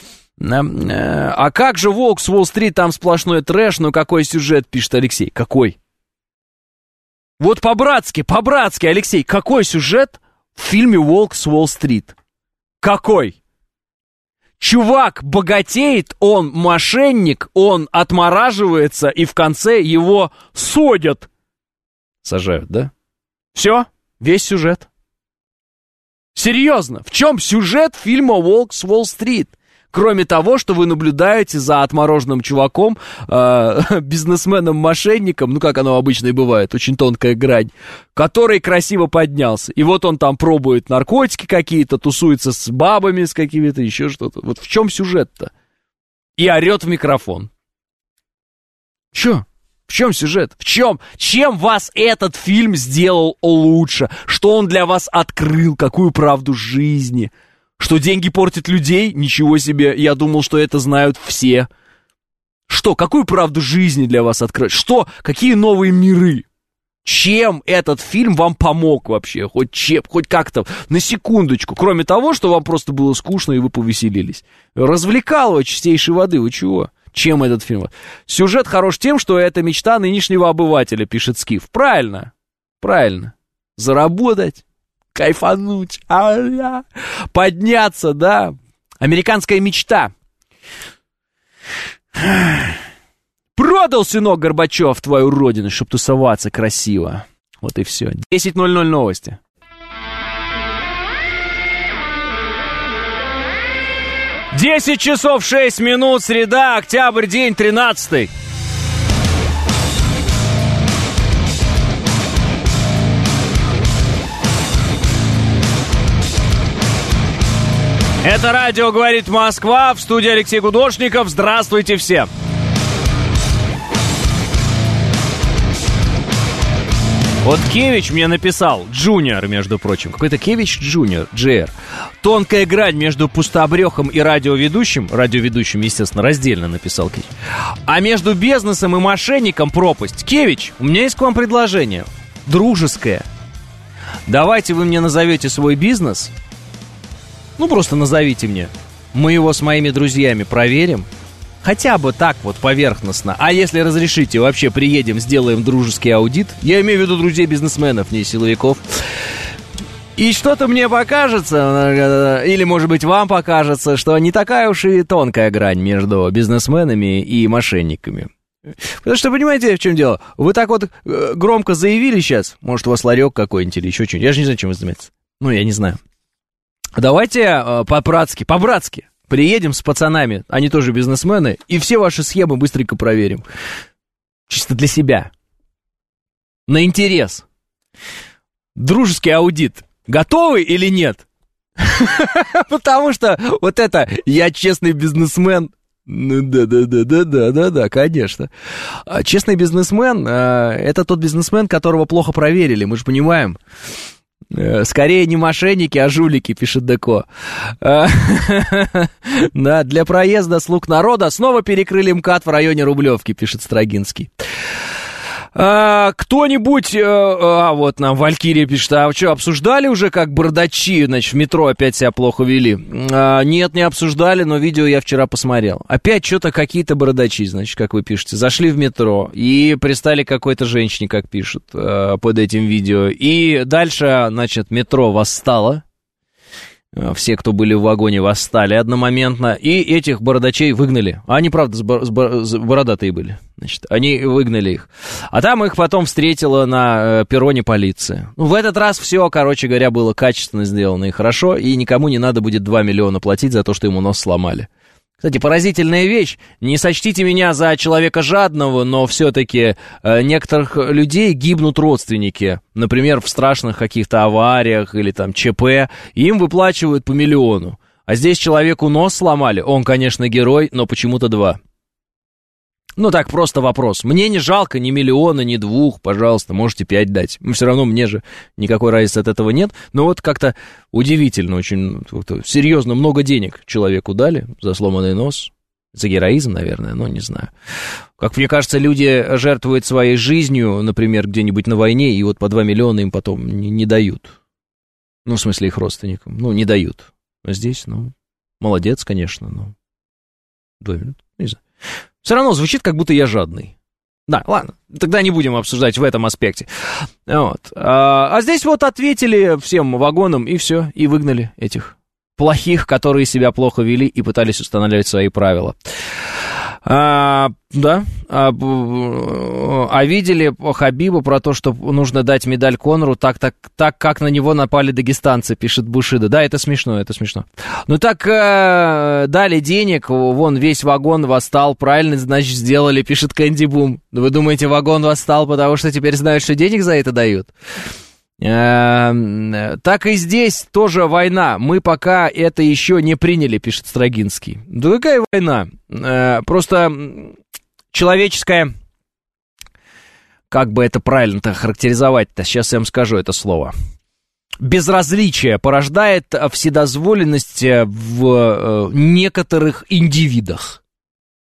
А как же «Волк с Уолл-стрит», там сплошной трэш, но какой сюжет, пишет Алексей. Какой? Вот по-братски, по-братски, Алексей, какой сюжет в фильме «Волк с Уолл-стрит»? Какой? Чувак богатеет, он мошенник, он отмораживается, и в конце его судят. Сажают, да? Все, весь сюжет. Серьезно, в чем сюжет фильма «Волк с Уолл-стрит»? Кроме того, что вы наблюдаете за отмороженным чуваком, э, бизнесменом-мошенником, ну, как оно обычно и бывает, очень тонкая грань, который красиво поднялся. И вот он там пробует наркотики какие-то, тусуется с бабами, с какими-то, еще что-то. Вот в чем сюжет-то? И орет в микрофон. Че? В чем сюжет? В чем? Чем вас этот фильм сделал лучше? Что он для вас открыл? Какую правду жизни? Что деньги портят людей? Ничего себе, я думал, что это знают все. Что? Какую правду жизни для вас открыл? Что? Какие новые миры? Чем этот фильм вам помог вообще? Хоть чем, хоть как-то, на секундочку. Кроме того, что вам просто было скучно и вы повеселились. Развлекал его чистейшей воды. Вы чего? Чем этот фильм? Сюжет хорош тем, что это мечта нынешнего обывателя, пишет Скиф. Правильно. Правильно. Заработать, кайфануть, а-ля, подняться, да. Американская мечта. Продал, сынок, Горбачев, твою родину, чтоб тусоваться красиво. Вот и все. десять ноль ноль новости. десять часов шесть минут, среда, октябрь, день тринадцатый. Это радио «Говорит Москва», в студии Алексей Гудошников. Здравствуйте всем. Вот Кевич мне написал, Джуниор, между прочим, какой-то Кевич Джуниор, джи ар. Тонкая грань между пустобрехом и радиоведущим, радиоведущим, естественно, раздельно написал Кевич, а между бизнесом и мошенником пропасть. Кевич, у меня есть к вам предложение, дружеское. Давайте вы мне назовете свой бизнес, ну просто назовите мне, мы его с моими друзьями проверим. Хотя бы так вот поверхностно. А если разрешите, вообще приедем, сделаем дружеский аудит. Я имею в виду друзей-бизнесменов, не силовиков. И что-то мне покажется, или, может быть, вам покажется, что не такая уж и тонкая грань между бизнесменами и мошенниками. Потому что, понимаете, в чем дело? Вы так вот громко заявили сейчас, может, у вас ларек какой-нибудь или еще что-нибудь. Я же не знаю, чем вы занимаетесь. Ну, я не знаю. Давайте по-братски, по-братски. Приедем с пацанами, они тоже бизнесмены, и все ваши схемы быстренько проверим. Чисто для себя. На интерес. Дружеский аудит. Готовы или нет? Потому что вот это «я честный бизнесмен». Ну да-да-да-да-да-да-да, конечно. Честный бизнесмен — это тот бизнесмен, которого плохо проверили, мы же понимаем. Скорее не мошенники, а жулики, пишет Деко. Да, для проезда слуг народа снова перекрыли МКАД в районе Рублевки, пишет Строгинский. А, кто-нибудь, а, вот нам Валькирия пишет, а что, обсуждали уже, как бардачи, значит, в метро опять себя плохо вели? А, нет, не обсуждали, но видео я вчера посмотрел. Опять что-то какие-то бардачи, значит, как вы пишете, зашли в метро и пристали к какой-то женщине, как пишут а, под этим видео. И дальше, значит, метро восстало. Все, кто были в вагоне, восстали одномоментно, и этих бородачей выгнали. А они, правда, с бор- с бор- с бородатые были. Значит, они выгнали их. А там их потом встретила на э, перроне полиция. Ну, в этот раз все, короче говоря, было качественно сделано и хорошо, и никому не надо будет два миллиона платить за то, что ему нос сломали. Кстати, поразительная вещь. Не сочтите меня за человека жадного, но все-таки э, некоторых людей гибнут родственники. Например, в страшных каких-то авариях или там ЧП. И им выплачивают по миллиону. А здесь человеку нос сломали. Он, конечно, герой, но почему-то два. Ну так, просто вопрос. Мне не жалко ни миллиона, ни двух, пожалуйста, можете пять дать. Все равно мне же никакой разницы от этого нет. Но вот как-то удивительно, очень серьезно много денег человеку дали за сломанный нос. За героизм, наверное, ну не знаю. Как мне кажется, люди жертвуют своей жизнью, например, где-нибудь на войне, и вот по два миллиона им потом не, не дают. Ну, в смысле, их родственникам. Ну, не дают. А здесь, ну, молодец, конечно, но... Два миллиона, не знаю. Все равно звучит, как будто я жадный. Да, ладно, тогда не будем обсуждать в этом аспекте. Вот. А, а здесь вот ответили всем вагонам, и все, и выгнали этих плохих, которые себя плохо вели и пытались устанавливать свои правила. А, да, а, а видели Хабиба про то, что нужно дать медаль Конору, так, так, так как на него напали дагестанцы, пишет Бушида. Да, это смешно, это смешно. Ну так э, дали денег, вон весь вагон восстал, правильно, значит, сделали, пишет Кэнди Бум. Вы думаете, вагон восстал, потому что теперь знают, что денег за это дают? Так и здесь тоже война. Мы пока это еще не приняли, пишет Строгинский. Да какая война? Просто человеческая... Как бы это правильно-то характеризовать-то? Сейчас я вам скажу это слово. Безразличие порождает вседозволенность в некоторых индивидах.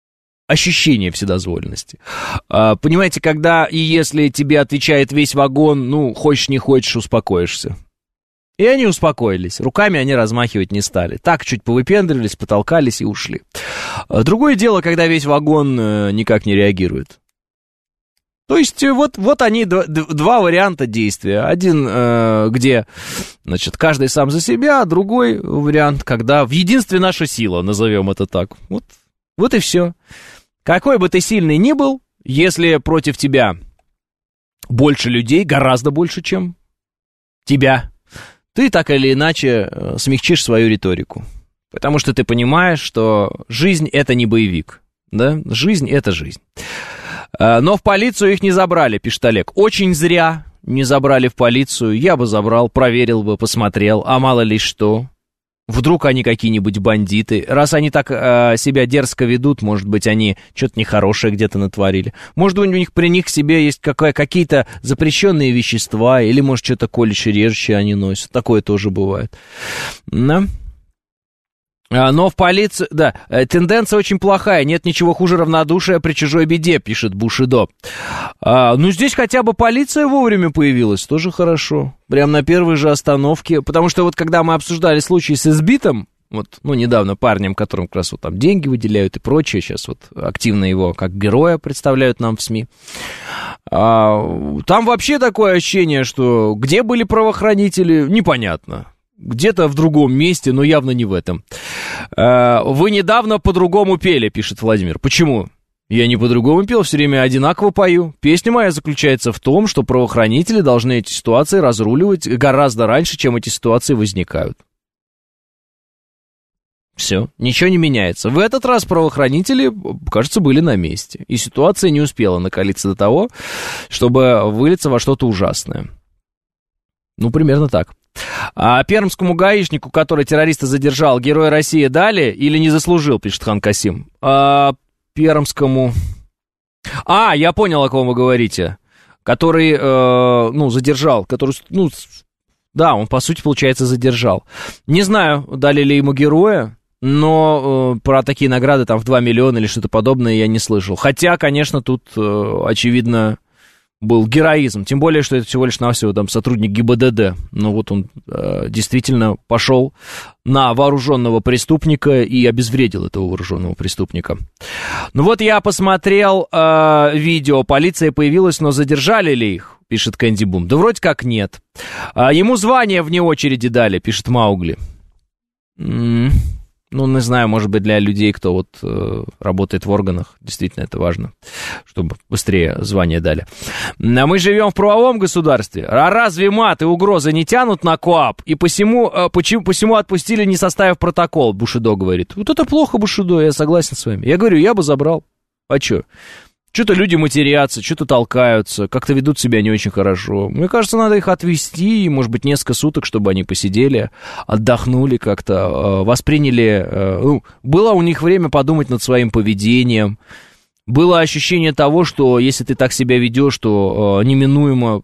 ощущение вседозволенности. А, понимаете, когда и если тебе отвечает весь вагон, ну, хочешь не хочешь, успокоишься. И они успокоились, руками они размахивать не стали. Так чуть повыпендривались, потолкались и ушли. А другое дело, когда весь вагон э, никак не реагирует. То есть вот, вот они, два, два варианта действия. Один, э, где, значит, каждый сам за себя, а другой вариант, когда в единстве наша сила, назовем это так. Вот, вот и все. Какой бы ты сильный ни был, если против тебя больше людей, гораздо больше, чем тебя, ты так или иначе смягчишь свою риторику. Потому что ты понимаешь, что жизнь — это не боевик. Да? Жизнь — это жизнь. Но в полицию их не забрали, пишет Олег. Очень зря не забрали в полицию. Я бы забрал, проверил бы, посмотрел. А мало ли что. Вдруг они какие-нибудь бандиты. Раз они так э, себя дерзко ведут, может быть, они что-то нехорошее где-то натворили. Может быть, у них при них к себе есть какая- какие-то запрещенные вещества, или, может, что-то колющее, режущее они носят. Такое тоже бывает. Да? Но в полиции, да, тенденция очень плохая, нет ничего хуже равнодушия при чужой беде, пишет Бушидо. А, ну, здесь хотя бы полиция вовремя появилась, тоже хорошо, прям на первой же остановке, потому что вот когда мы обсуждали случай с избитым, вот, ну, недавно парнем, которым как раз вот там деньги выделяют и прочее, сейчас вот активно его как героя представляют нам в СМИ, а, там вообще такое ощущение, что где были правоохранители, непонятно. Где-то в другом месте, но явно не в этом. Вы недавно по-другому пели, пишет Владимир. Почему? Я не по-другому пел, все время одинаково пою. Песня моя заключается в том, что правоохранители должны эти ситуации разруливать гораздо раньше, чем эти ситуации возникают. Все, ничего не меняется. В этот раз правоохранители, кажется, были на месте. И ситуация не успела накалиться до того, чтобы вылиться во что-то ужасное. Ну, примерно так. А пермскому гаишнику, который террориста задержал, Героя России дали или не заслужил, пишет Хан Касим. А пермскому... А, я понял, о ком вы говорите. Который, э, ну, задержал, который, ну, да, он, по сути, получается, задержал. Не знаю, дали ли ему героя, но э, про такие награды там в два миллиона или что-то подобное я не слышал. Хотя, конечно, тут, э, очевидно, был героизм, тем более, что это всего лишь навсего там сотрудник ГИБДД. Но вот он э, действительно пошел на вооруженного преступника и обезвредил этого вооруженного преступника. Ну вот я посмотрел э, видео, полиция появилась, но задержали ли их, пишет Кэнди Бум. Да вроде как нет. А, ему звание вне очереди дали, пишет Маугли. М-м- Ну, не знаю, может быть, для людей, кто вот э, работает в органах, действительно это важно, чтобы быстрее звание дали. А мы живем в правовом государстве. А разве мат и угрозы не тянут на КоАП? И посему, э, почему, посему отпустили, не составив протокол, Бушидо говорит. Вот это плохо, Бушидо, я согласен с вами. Я говорю, я бы забрал. А что? Что-то люди матерятся, что-то толкаются, как-то ведут себя не очень хорошо. Мне кажется, надо их отвезти, может быть, несколько суток, чтобы они посидели, отдохнули как-то, восприняли... Ну, было у них время подумать над своим поведением. Было ощущение того, что если ты так себя ведешь, то неминуемо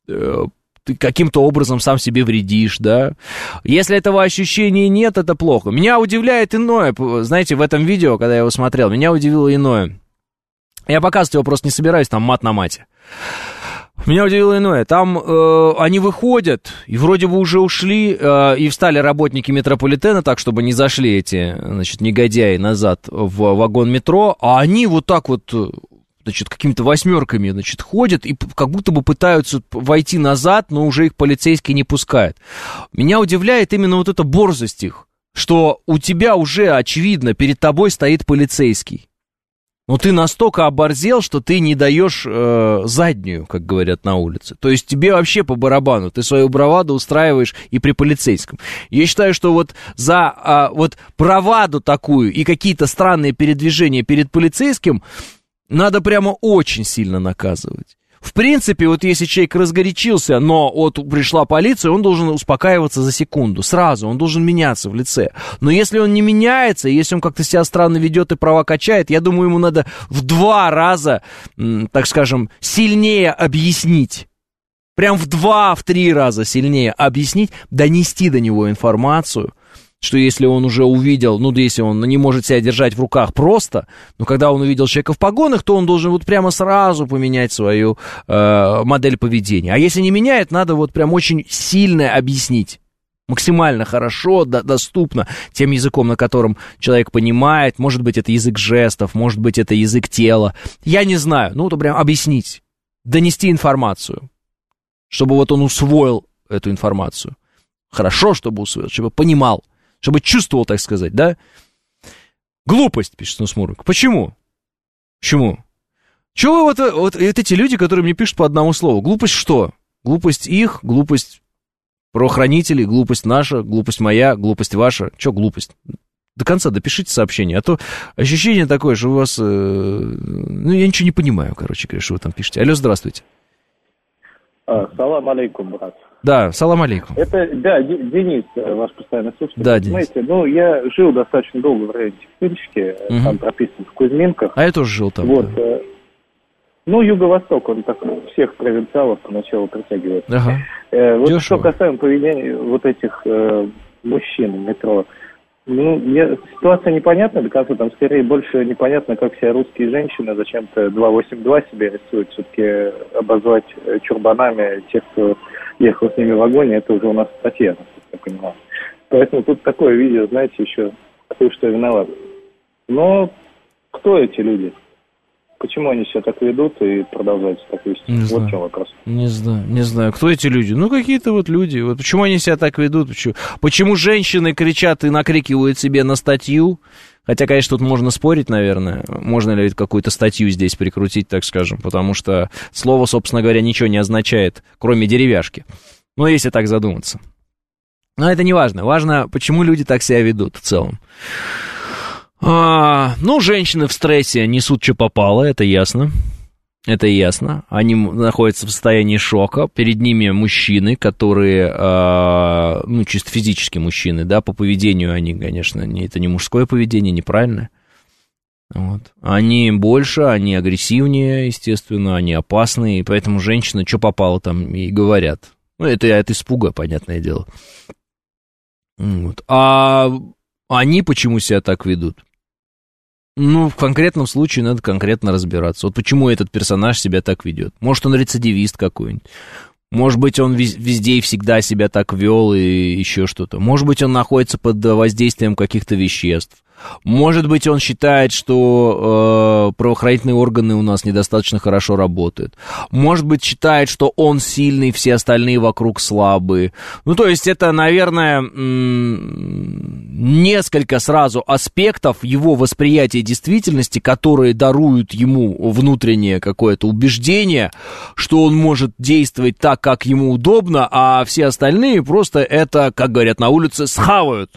ты каким-то образом сам себе вредишь, да. Если этого ощущения нет, это плохо. Меня удивляет иное, знаете, в этом видео, когда я его смотрел, меня удивило иное. Я показывать его просто не собираюсь, там мат на мате. Меня удивило иное. Там э, они выходят, и вроде бы уже ушли, э, и встали работники метрополитена так, чтобы не зашли эти, значит, негодяи назад в вагон метро, а они вот так вот, значит, какими-то восьмерками, значит, ходят и как будто бы пытаются войти назад, но уже их полицейский не пускает. Меня удивляет именно вот эта борзость их, что у тебя уже, очевидно, перед тобой стоит полицейский. Но ты настолько оборзел, что ты не даешь э, заднюю, как говорят на улице. То есть тебе вообще по барабану, ты свою браваду устраиваешь и при полицейском. Я считаю, что вот за э, вот браваду такую и какие-то странные передвижения перед полицейским надо прямо очень сильно наказывать. В принципе, вот если человек разгорячился, но вот пришла полиция, он должен успокаиваться за секунду, сразу, он должен меняться в лице. Но если он не меняется, если он как-то себя странно ведет и права качает, я думаю, ему надо в два раза, так скажем, сильнее объяснить. Прям в два, в три раза сильнее объяснить, донести до него информацию, что если он уже увидел, ну, если он не может себя держать в руках просто, но когда он увидел человека в погонах, то он должен вот прямо сразу поменять свою э, модель поведения. А если не меняет, надо вот прям очень сильно объяснить. Максимально хорошо, до, доступно, тем языком, на котором человек понимает. Может быть, это язык жестов, может быть, это язык тела. Я не знаю, ну, то прям объяснить, донести информацию, чтобы вот он усвоил эту информацию. Хорошо, чтобы усвоил, чтобы понимал, чтобы чувствовал, так сказать, да? Глупость, пишет Снусмурок. Почему? Почему? Чего вот, вот, вот эти люди, которые мне пишут по одному слову? Глупость что? Глупость их, глупость правоохранителей, глупость наша, глупость моя, глупость ваша. Че глупость? До конца допишите сообщение, а то ощущение такое, что у вас... Э, ну, я ничего не понимаю, короче говоря, что вы там пишете. Алло, здравствуйте. А, салам алейкум, брат. Да, салам алейкум. Это, да, Денис, ваш постоянный слушатель. Да, Денис. Знаете, ну, я жил достаточно долго в районе Текстильщики, угу. Там прописан в Кузьминках. А я тоже жил там. Вот, да. э, ну, Юго-Восток, он так всех провинциалов поначалу притягивает. Ага. Э, вот Дешево. что касаемо поведения вот этих э, мужчин в метро, ну, я, ситуация непонятна до конца, там скорее больше непонятно, как все русские женщины зачем-то два восемь два себе рисуют, все-таки обозвать чурбанами тех, кто ехал с ними в вагоне, это уже у нас статья, насколько я понимаю. Поэтому тут такое видео, знаете, еще кто что виноват. Но кто эти люди? Почему они себя так ведут и продолжают так вести? Не вот знаю. в чем вопрос. Не знаю, не знаю. Кто эти люди? Ну, какие-то вот люди. Вот почему они себя так ведут? Почему, почему женщины кричат и накрикивают себе на статью? Хотя, конечно, тут можно спорить, наверное. Можно ли какую-то статью здесь прикрутить, так скажем. Потому что слово, собственно говоря, ничего не означает, кроме деревяшки. Ну, если так задуматься. Но это не важно. Важно, почему люди так себя ведут в целом. А, ну, женщины в стрессе несут, что попало, это ясно. Это ясно. Они находятся в состоянии шока. Перед ними мужчины, которые, а, ну, чисто физически мужчины, да, по поведению они, конечно, не, это не мужское поведение, неправильно. Вот. Они больше, они агрессивнее, естественно, они опасные, и поэтому женщины, что попало там, и говорят. Ну, это от испуга, понятное дело. Вот. А они почему себя так ведут? Ну, в конкретном случае надо конкретно разбираться. Вот почему этот персонаж себя так ведет. Может, он рецидивист какой-нибудь. Может быть, он везде и всегда себя так вел и еще что-то. Может быть, он находится под воздействием каких-то веществ. Может быть, он считает, что э, правоохранительные органы у нас недостаточно хорошо работают. Может быть, считает, что он сильный, все остальные вокруг слабые. Ну, то есть, это, наверное, м- несколько сразу аспектов его восприятия действительности, которые даруют ему внутреннее какое-то убеждение, что он может действовать так, как ему удобно, а все остальные просто это, как говорят на улице, схавают.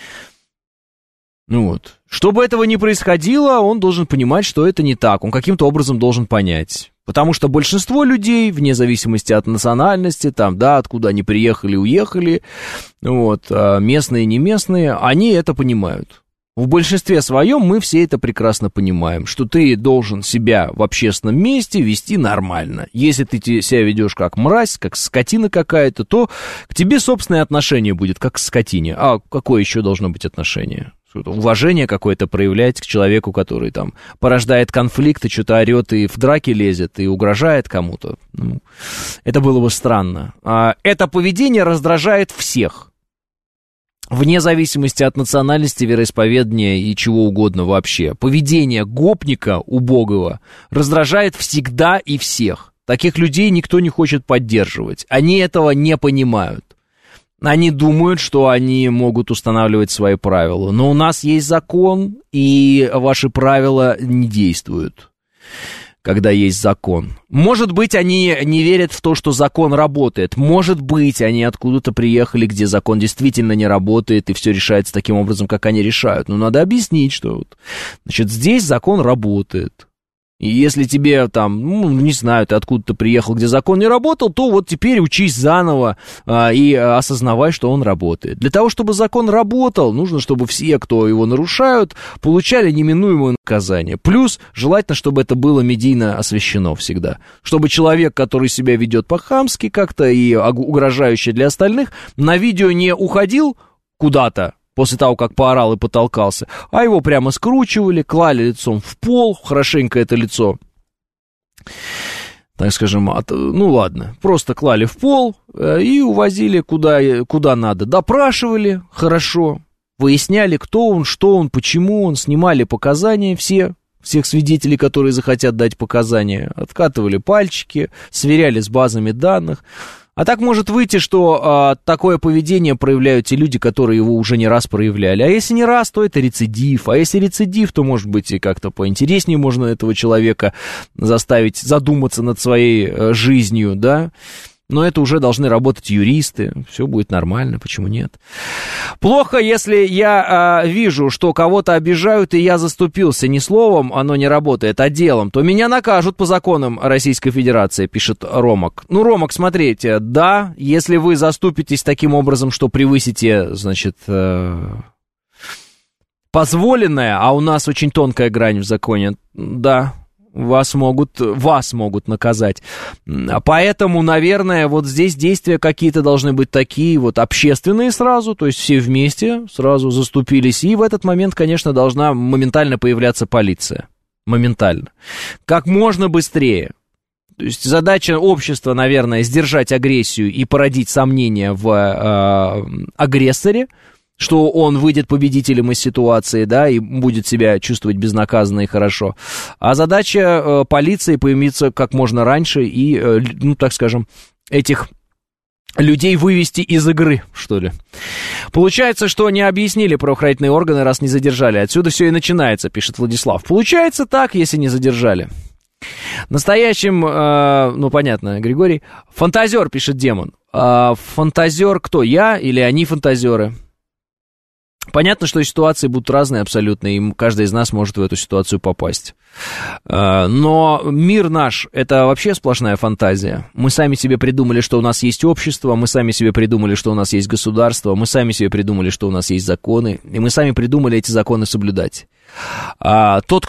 Ну вот. Чтобы этого не происходило, он должен понимать, что это не так. Он каким-то образом должен понять. Потому что большинство людей, вне зависимости от национальности, там, да, откуда они приехали, уехали, вот, местные, не местные, они это понимают. В большинстве своем мы все это прекрасно понимаем, что ты должен себя в общественном месте вести нормально. Если ты себя ведешь как мразь, как скотина какая-то, то к тебе собственное отношение будет как к скотине. А какое еще должно быть отношение? Уважение какое-то проявлять к человеку, который там порождает конфликты, что-то орет и в драке лезет, и угрожает кому-то. Ну, это было бы странно. А это поведение раздражает всех. Вне зависимости от национальности, вероисповедания и чего угодно вообще. Поведение гопника убогого раздражает всегда и всех. Таких людей никто не хочет поддерживать. Они этого не понимают. Они думают, что они могут устанавливать свои правила. Но у нас есть закон, и ваши правила не действуют, когда есть закон. Может быть, они не верят в то, что закон работает. Может быть, они откуда-то приехали, где закон действительно не работает, и все решается таким образом, как они решают. Но надо объяснить, что вот, значит, здесь закон работает. И если тебе там, ну, не знаю, ты откуда-то приехал, где закон не работал, то вот теперь учись заново а, и осознавай, что он работает. Для того, чтобы закон работал, нужно, чтобы все, кто его нарушают, получали неминуемое наказание. Плюс желательно, чтобы это было медийно освещено всегда. Чтобы человек, который себя ведет по-хамски как-то и угрожающе для остальных, на видео не уходил куда-то, после того, как поорал и потолкался, а его прямо скручивали, клали лицом в пол, хорошенько это лицо, так скажем, от, ну ладно, просто клали в пол и увозили куда, куда надо. Допрашивали хорошо, выясняли, кто он, что он, почему он, снимали показания все, всех свидетелей, которые захотят дать показания, откатывали пальчики, сверяли с базами данных. А так может выйти, что а, такое поведение проявляют те люди, которые его уже не раз проявляли. А если не раз, то это рецидив. А если рецидив, то, может быть, и как-то поинтереснее можно этого человека заставить задуматься над своей э, жизнью, да. Но это уже должны работать юристы, все будет нормально, почему нет? Плохо, если я э, вижу, что кого-то обижают, и я заступился не словом, оно не работает, а делом, то меня накажут по законам Российской Федерации, пишет Ромак. Ну, Ромак, смотрите, да, если вы заступитесь таким образом, что превысите, значит, э, позволенное, а у нас очень тонкая грань в законе, да, Вас могут, вас могут наказать. Поэтому, наверное, вот здесь действия какие-то должны быть такие вот общественные сразу, то есть все вместе сразу заступились. И в этот момент, конечно, должна моментально появляться полиция. Моментально. Как можно быстрее. То есть задача общества, наверное, сдержать агрессию и породить сомнения в э, агрессоре, что он выйдет победителем из ситуации, да, и будет себя чувствовать безнаказанно и хорошо. А задача э, полиции появиться как можно раньше и, э, ну, так скажем, этих людей вывести из игры, что ли. Получается, что не объяснили правоохранительные органы, раз не задержали. Отсюда все и начинается, пишет Владислав. Получается так, если не задержали. Настоящим, э, ну, понятно, Григорий. Фантазер, пишет Демон. А фантазер кто, я или они фантазеры? Понятно, что ситуации будут разные абсолютно, и каждый из нас может в эту ситуацию попасть. Но мир наш — это вообще сплошная фантазия. Мы сами себе придумали, что у нас есть общество, мы сами себе придумали, что у нас есть государство, мы сами себе придумали, что у нас есть законы, и мы сами придумали эти законы соблюдать. Тот,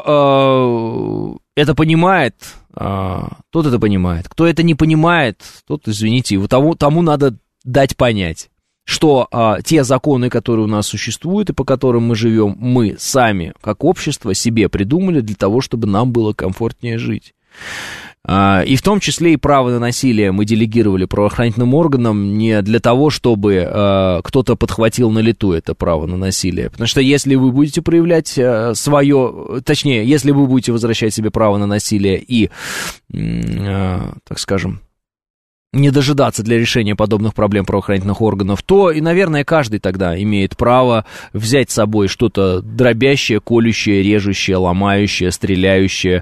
кто это понимает, тот это понимает. Кто это не понимает, тот, извините, тому, тому надо дать понять, что а, те законы, которые у нас существуют и по которым мы живем, мы сами, как общество, себе придумали для того, чтобы нам было комфортнее жить. А, и в том числе и право на насилие мы делегировали правоохранительным органам не для того, чтобы а, кто-то подхватил на лету это право на насилие. Потому что если вы будете проявлять а, свое, точнее, если вы будете возвращать себе право на насилие и, а, так скажем, не дожидаться для решения подобных проблем правоохранительных органов, то и, наверное, каждый тогда имеет право взять с собой что-то дробящее, колющее, режущее, ломающее, стреляющее.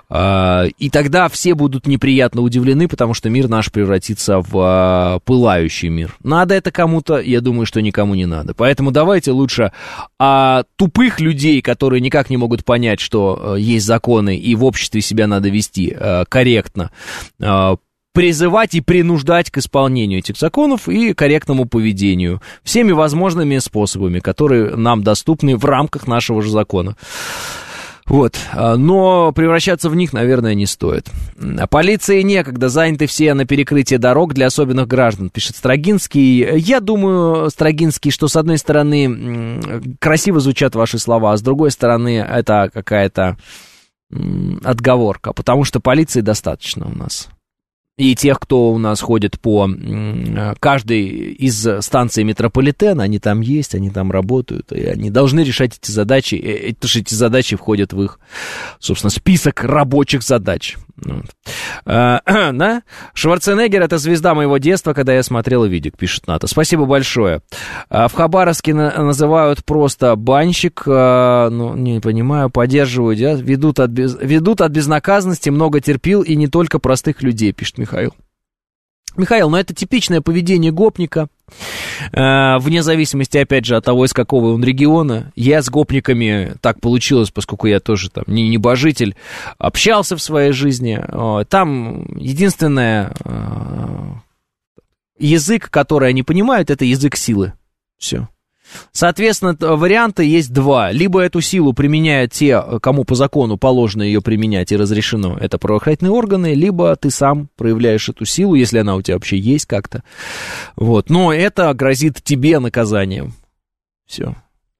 И тогда все будут неприятно удивлены, потому что мир наш превратится в пылающий мир. Надо это кому-то? Я думаю, что никому не надо. Поэтому давайте лучше о тупых людей, которые никак не могут понять, что есть законы, и в обществе себя надо вести корректно, призывать и принуждать к исполнению этих законов и корректному поведению всеми возможными способами, которые нам доступны в рамках нашего же закона. Вот, но превращаться в них, наверное, не стоит. Полиции некогда, заняты все на перекрытие дорог для особенных граждан, пишет Строгинский. Я думаю, Строгинский, что с одной стороны красиво звучат ваши слова, а с другой стороны это какая-то отговорка, потому что полиции достаточно у нас. И тех, кто у нас ходит по каждой из станций метрополитена, они там есть, они там работают, и они должны решать эти задачи, потому что эти задачи входят в их, собственно, список рабочих задач. Вот. А, да? Шварценеггер — это звезда моего детства, когда я смотрел видик, пишет Ната. Спасибо большое. А, в Хабаровске на- называют просто банщик, а, ну, не понимаю, поддерживают, да? ведут, от без... ведут от безнаказанности, много терпил, и не только простых людей, пишет Михаил. Михаил, ну это типичное поведение гопника, э, вне зависимости, опять же, от того, из какого он региона. Я с гопниками так получилось, поскольку я тоже там не небожитель, общался в своей жизни. Э, там единственное, э, язык, который они понимают, это язык силы. Все. Соответственно, варианты есть два. Либо эту силу применяют те, кому по закону положено ее применять и разрешено, это правоохранительные органы, либо ты сам проявляешь эту силу, если она у тебя вообще есть как-то. Вот. Но это грозит тебе наказанием. Все.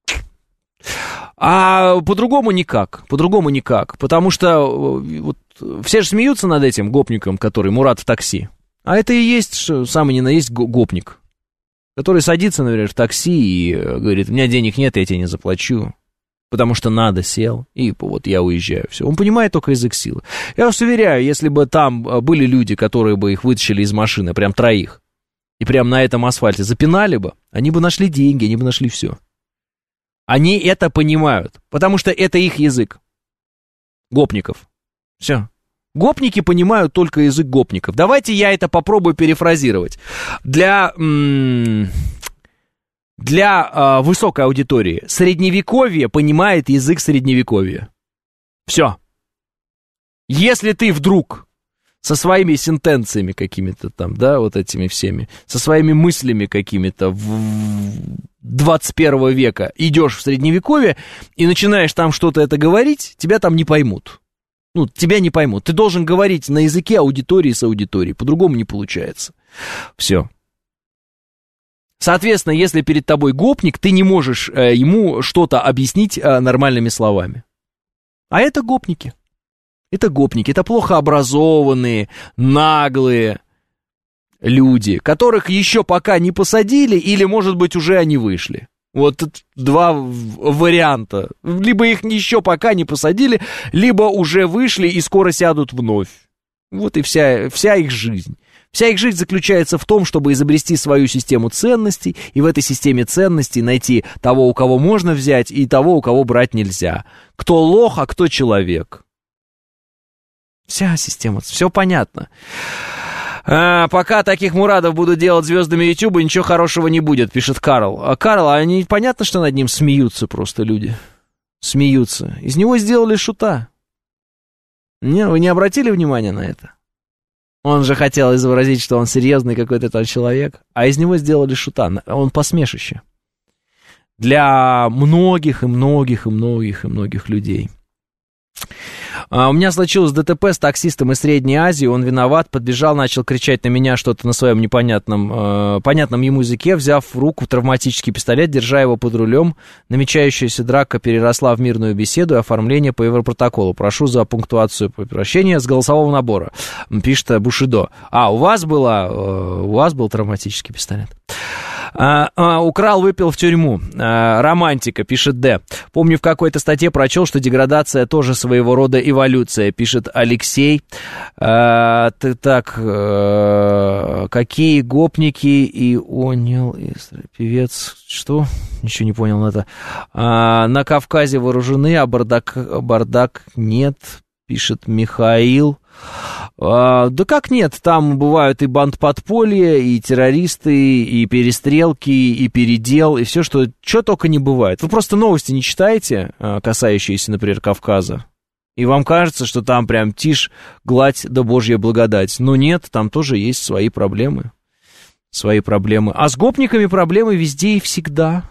А по-другому никак, по-другому никак, потому что вот, все же смеются над этим гопником, который Мурат в такси, а это и есть, что самый не на есть гопник, который садится, например, в такси и говорит, у меня денег нет, я тебе не заплачу, потому что надо, сел, и вот я уезжаю, все. Он понимает только язык силы. Я вас уверяю, если бы там были люди, которые бы их вытащили из машины, прям троих, и прям на этом асфальте запинали бы, они бы нашли деньги, они бы нашли все. Они это понимают, потому что это их язык. Гопников. Все. Гопники понимают только язык гопников. Давайте я это попробую перефразировать. Для, м- для э, высокой аудитории средневековье понимает язык средневековья. Все. Если ты вдруг со своими сентенциями какими-то там, да, вот этими всеми, со своими мыслями какими-то в двадцать первого века идешь в средневековье и начинаешь там что-то это говорить, тебя там не поймут. Ну, тебя не поймут. Ты должен говорить на языке аудитории с аудиторией, по-другому не получается. Все. Соответственно, если перед тобой гопник, ты не можешь э, ему что-то объяснить э, нормальными словами. А это гопники. Это гопники, это плохо образованные, наглые люди, которых еще пока не посадили, или, может быть, уже они вышли. Вот тут два варианта. Либо их еще пока не посадили, либо уже вышли и скоро сядут вновь. Вот и вся, вся их жизнь. Вся их жизнь заключается в том, чтобы изобрести свою систему ценностей, и в этой системе ценностей найти того, у кого можно взять, и того, у кого брать нельзя. Кто лох, а кто человек. Вся система, все понятно. А, пока таких Мурадов будут делать звездами Ютуба, ничего хорошего не будет, пишет Карл. А Карл, а они, понятно, что над ним смеются просто люди. Смеются. Из него сделали шута. Не, вы не обратили внимания на это? Он же хотел изобразить, что он серьезный какой-то там человек, а из него сделали шута. Он посмешище. Для многих и многих и многих и многих людей. Uh, у меня случилось ДТП с таксистом из Средней Азии, он виноват, подбежал, начал кричать на меня что-то на своем непонятном, uh, понятном ему языке, взяв в руку травматический пистолет, держа его под рулем. Намечающаяся драка переросла в мирную беседу и оформление по европротоколу. Прошу за пунктуацию прощения с голосового набора, пишет Бушидо. А, у вас, была, uh, у вас был травматический пистолет? А, а, украл, выпил в тюрьму. А, романтика, пишет Д. Помню, в какой-то статье прочел, что деградация тоже своего рода эволюция, пишет Алексей. А, ты, так, а, какие гопники и онял, певец, что? Ничего не понял на это. А, на Кавказе вооружены, а бардак, бардак нет, пишет Михаил. А, да как нет, там бывают и бандподполья, и террористы, и перестрелки, и передел, и все, что, что только не бывает. Вы просто новости не читаете, касающиеся, например, Кавказа, и вам кажется, что там прям тишь, гладь да божья благодать. Но нет, там тоже есть свои проблемы, свои проблемы. А с гопниками проблемы везде и всегда.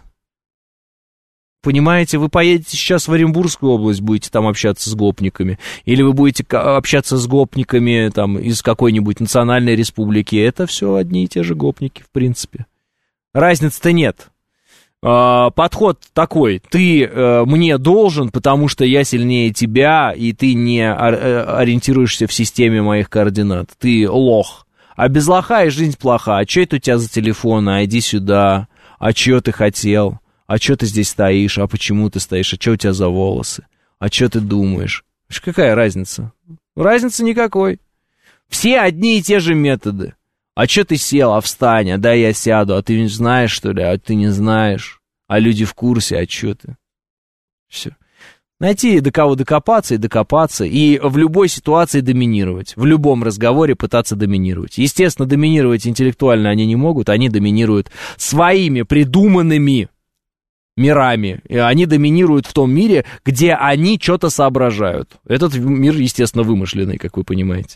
Понимаете, вы поедете сейчас в Оренбургскую область, будете там общаться с гопниками, или вы будете общаться с гопниками там, из какой-нибудь национальной республики, это все одни и те же гопники, в принципе. Разницы-то нет. Подход такой, ты мне должен, потому что я сильнее тебя, и ты не ориентируешься в системе моих координат, ты лох. А без лоха и жизнь плоха, а что это у тебя за телефон, а иди сюда, а что ты хотел? А что ты здесь стоишь? А почему ты стоишь? А что у тебя за волосы? А что ты думаешь? Какая разница? Разницы никакой. Все одни и те же методы. А что ты сел? А встань, а дай я сяду. А ты не знаешь, что ли? А ты не знаешь. А люди в курсе, а что ты? Все. Найти до кого докопаться и докопаться. И в любой ситуации доминировать. В любом разговоре пытаться доминировать. Естественно, доминировать интеллектуально они не могут. Они доминируют своими придуманными мирами, и они доминируют в том мире, где они что-то соображают. Этот мир, естественно, вымышленный, как вы понимаете.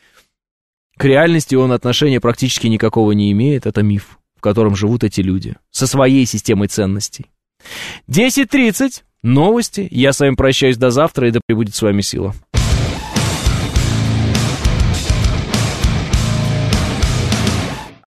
К реальности он отношения практически никакого не имеет, это миф, в котором живут эти люди, со своей системой ценностей. десять тридцать, новости, я с вами прощаюсь до завтра, и да пребудет с вами сила.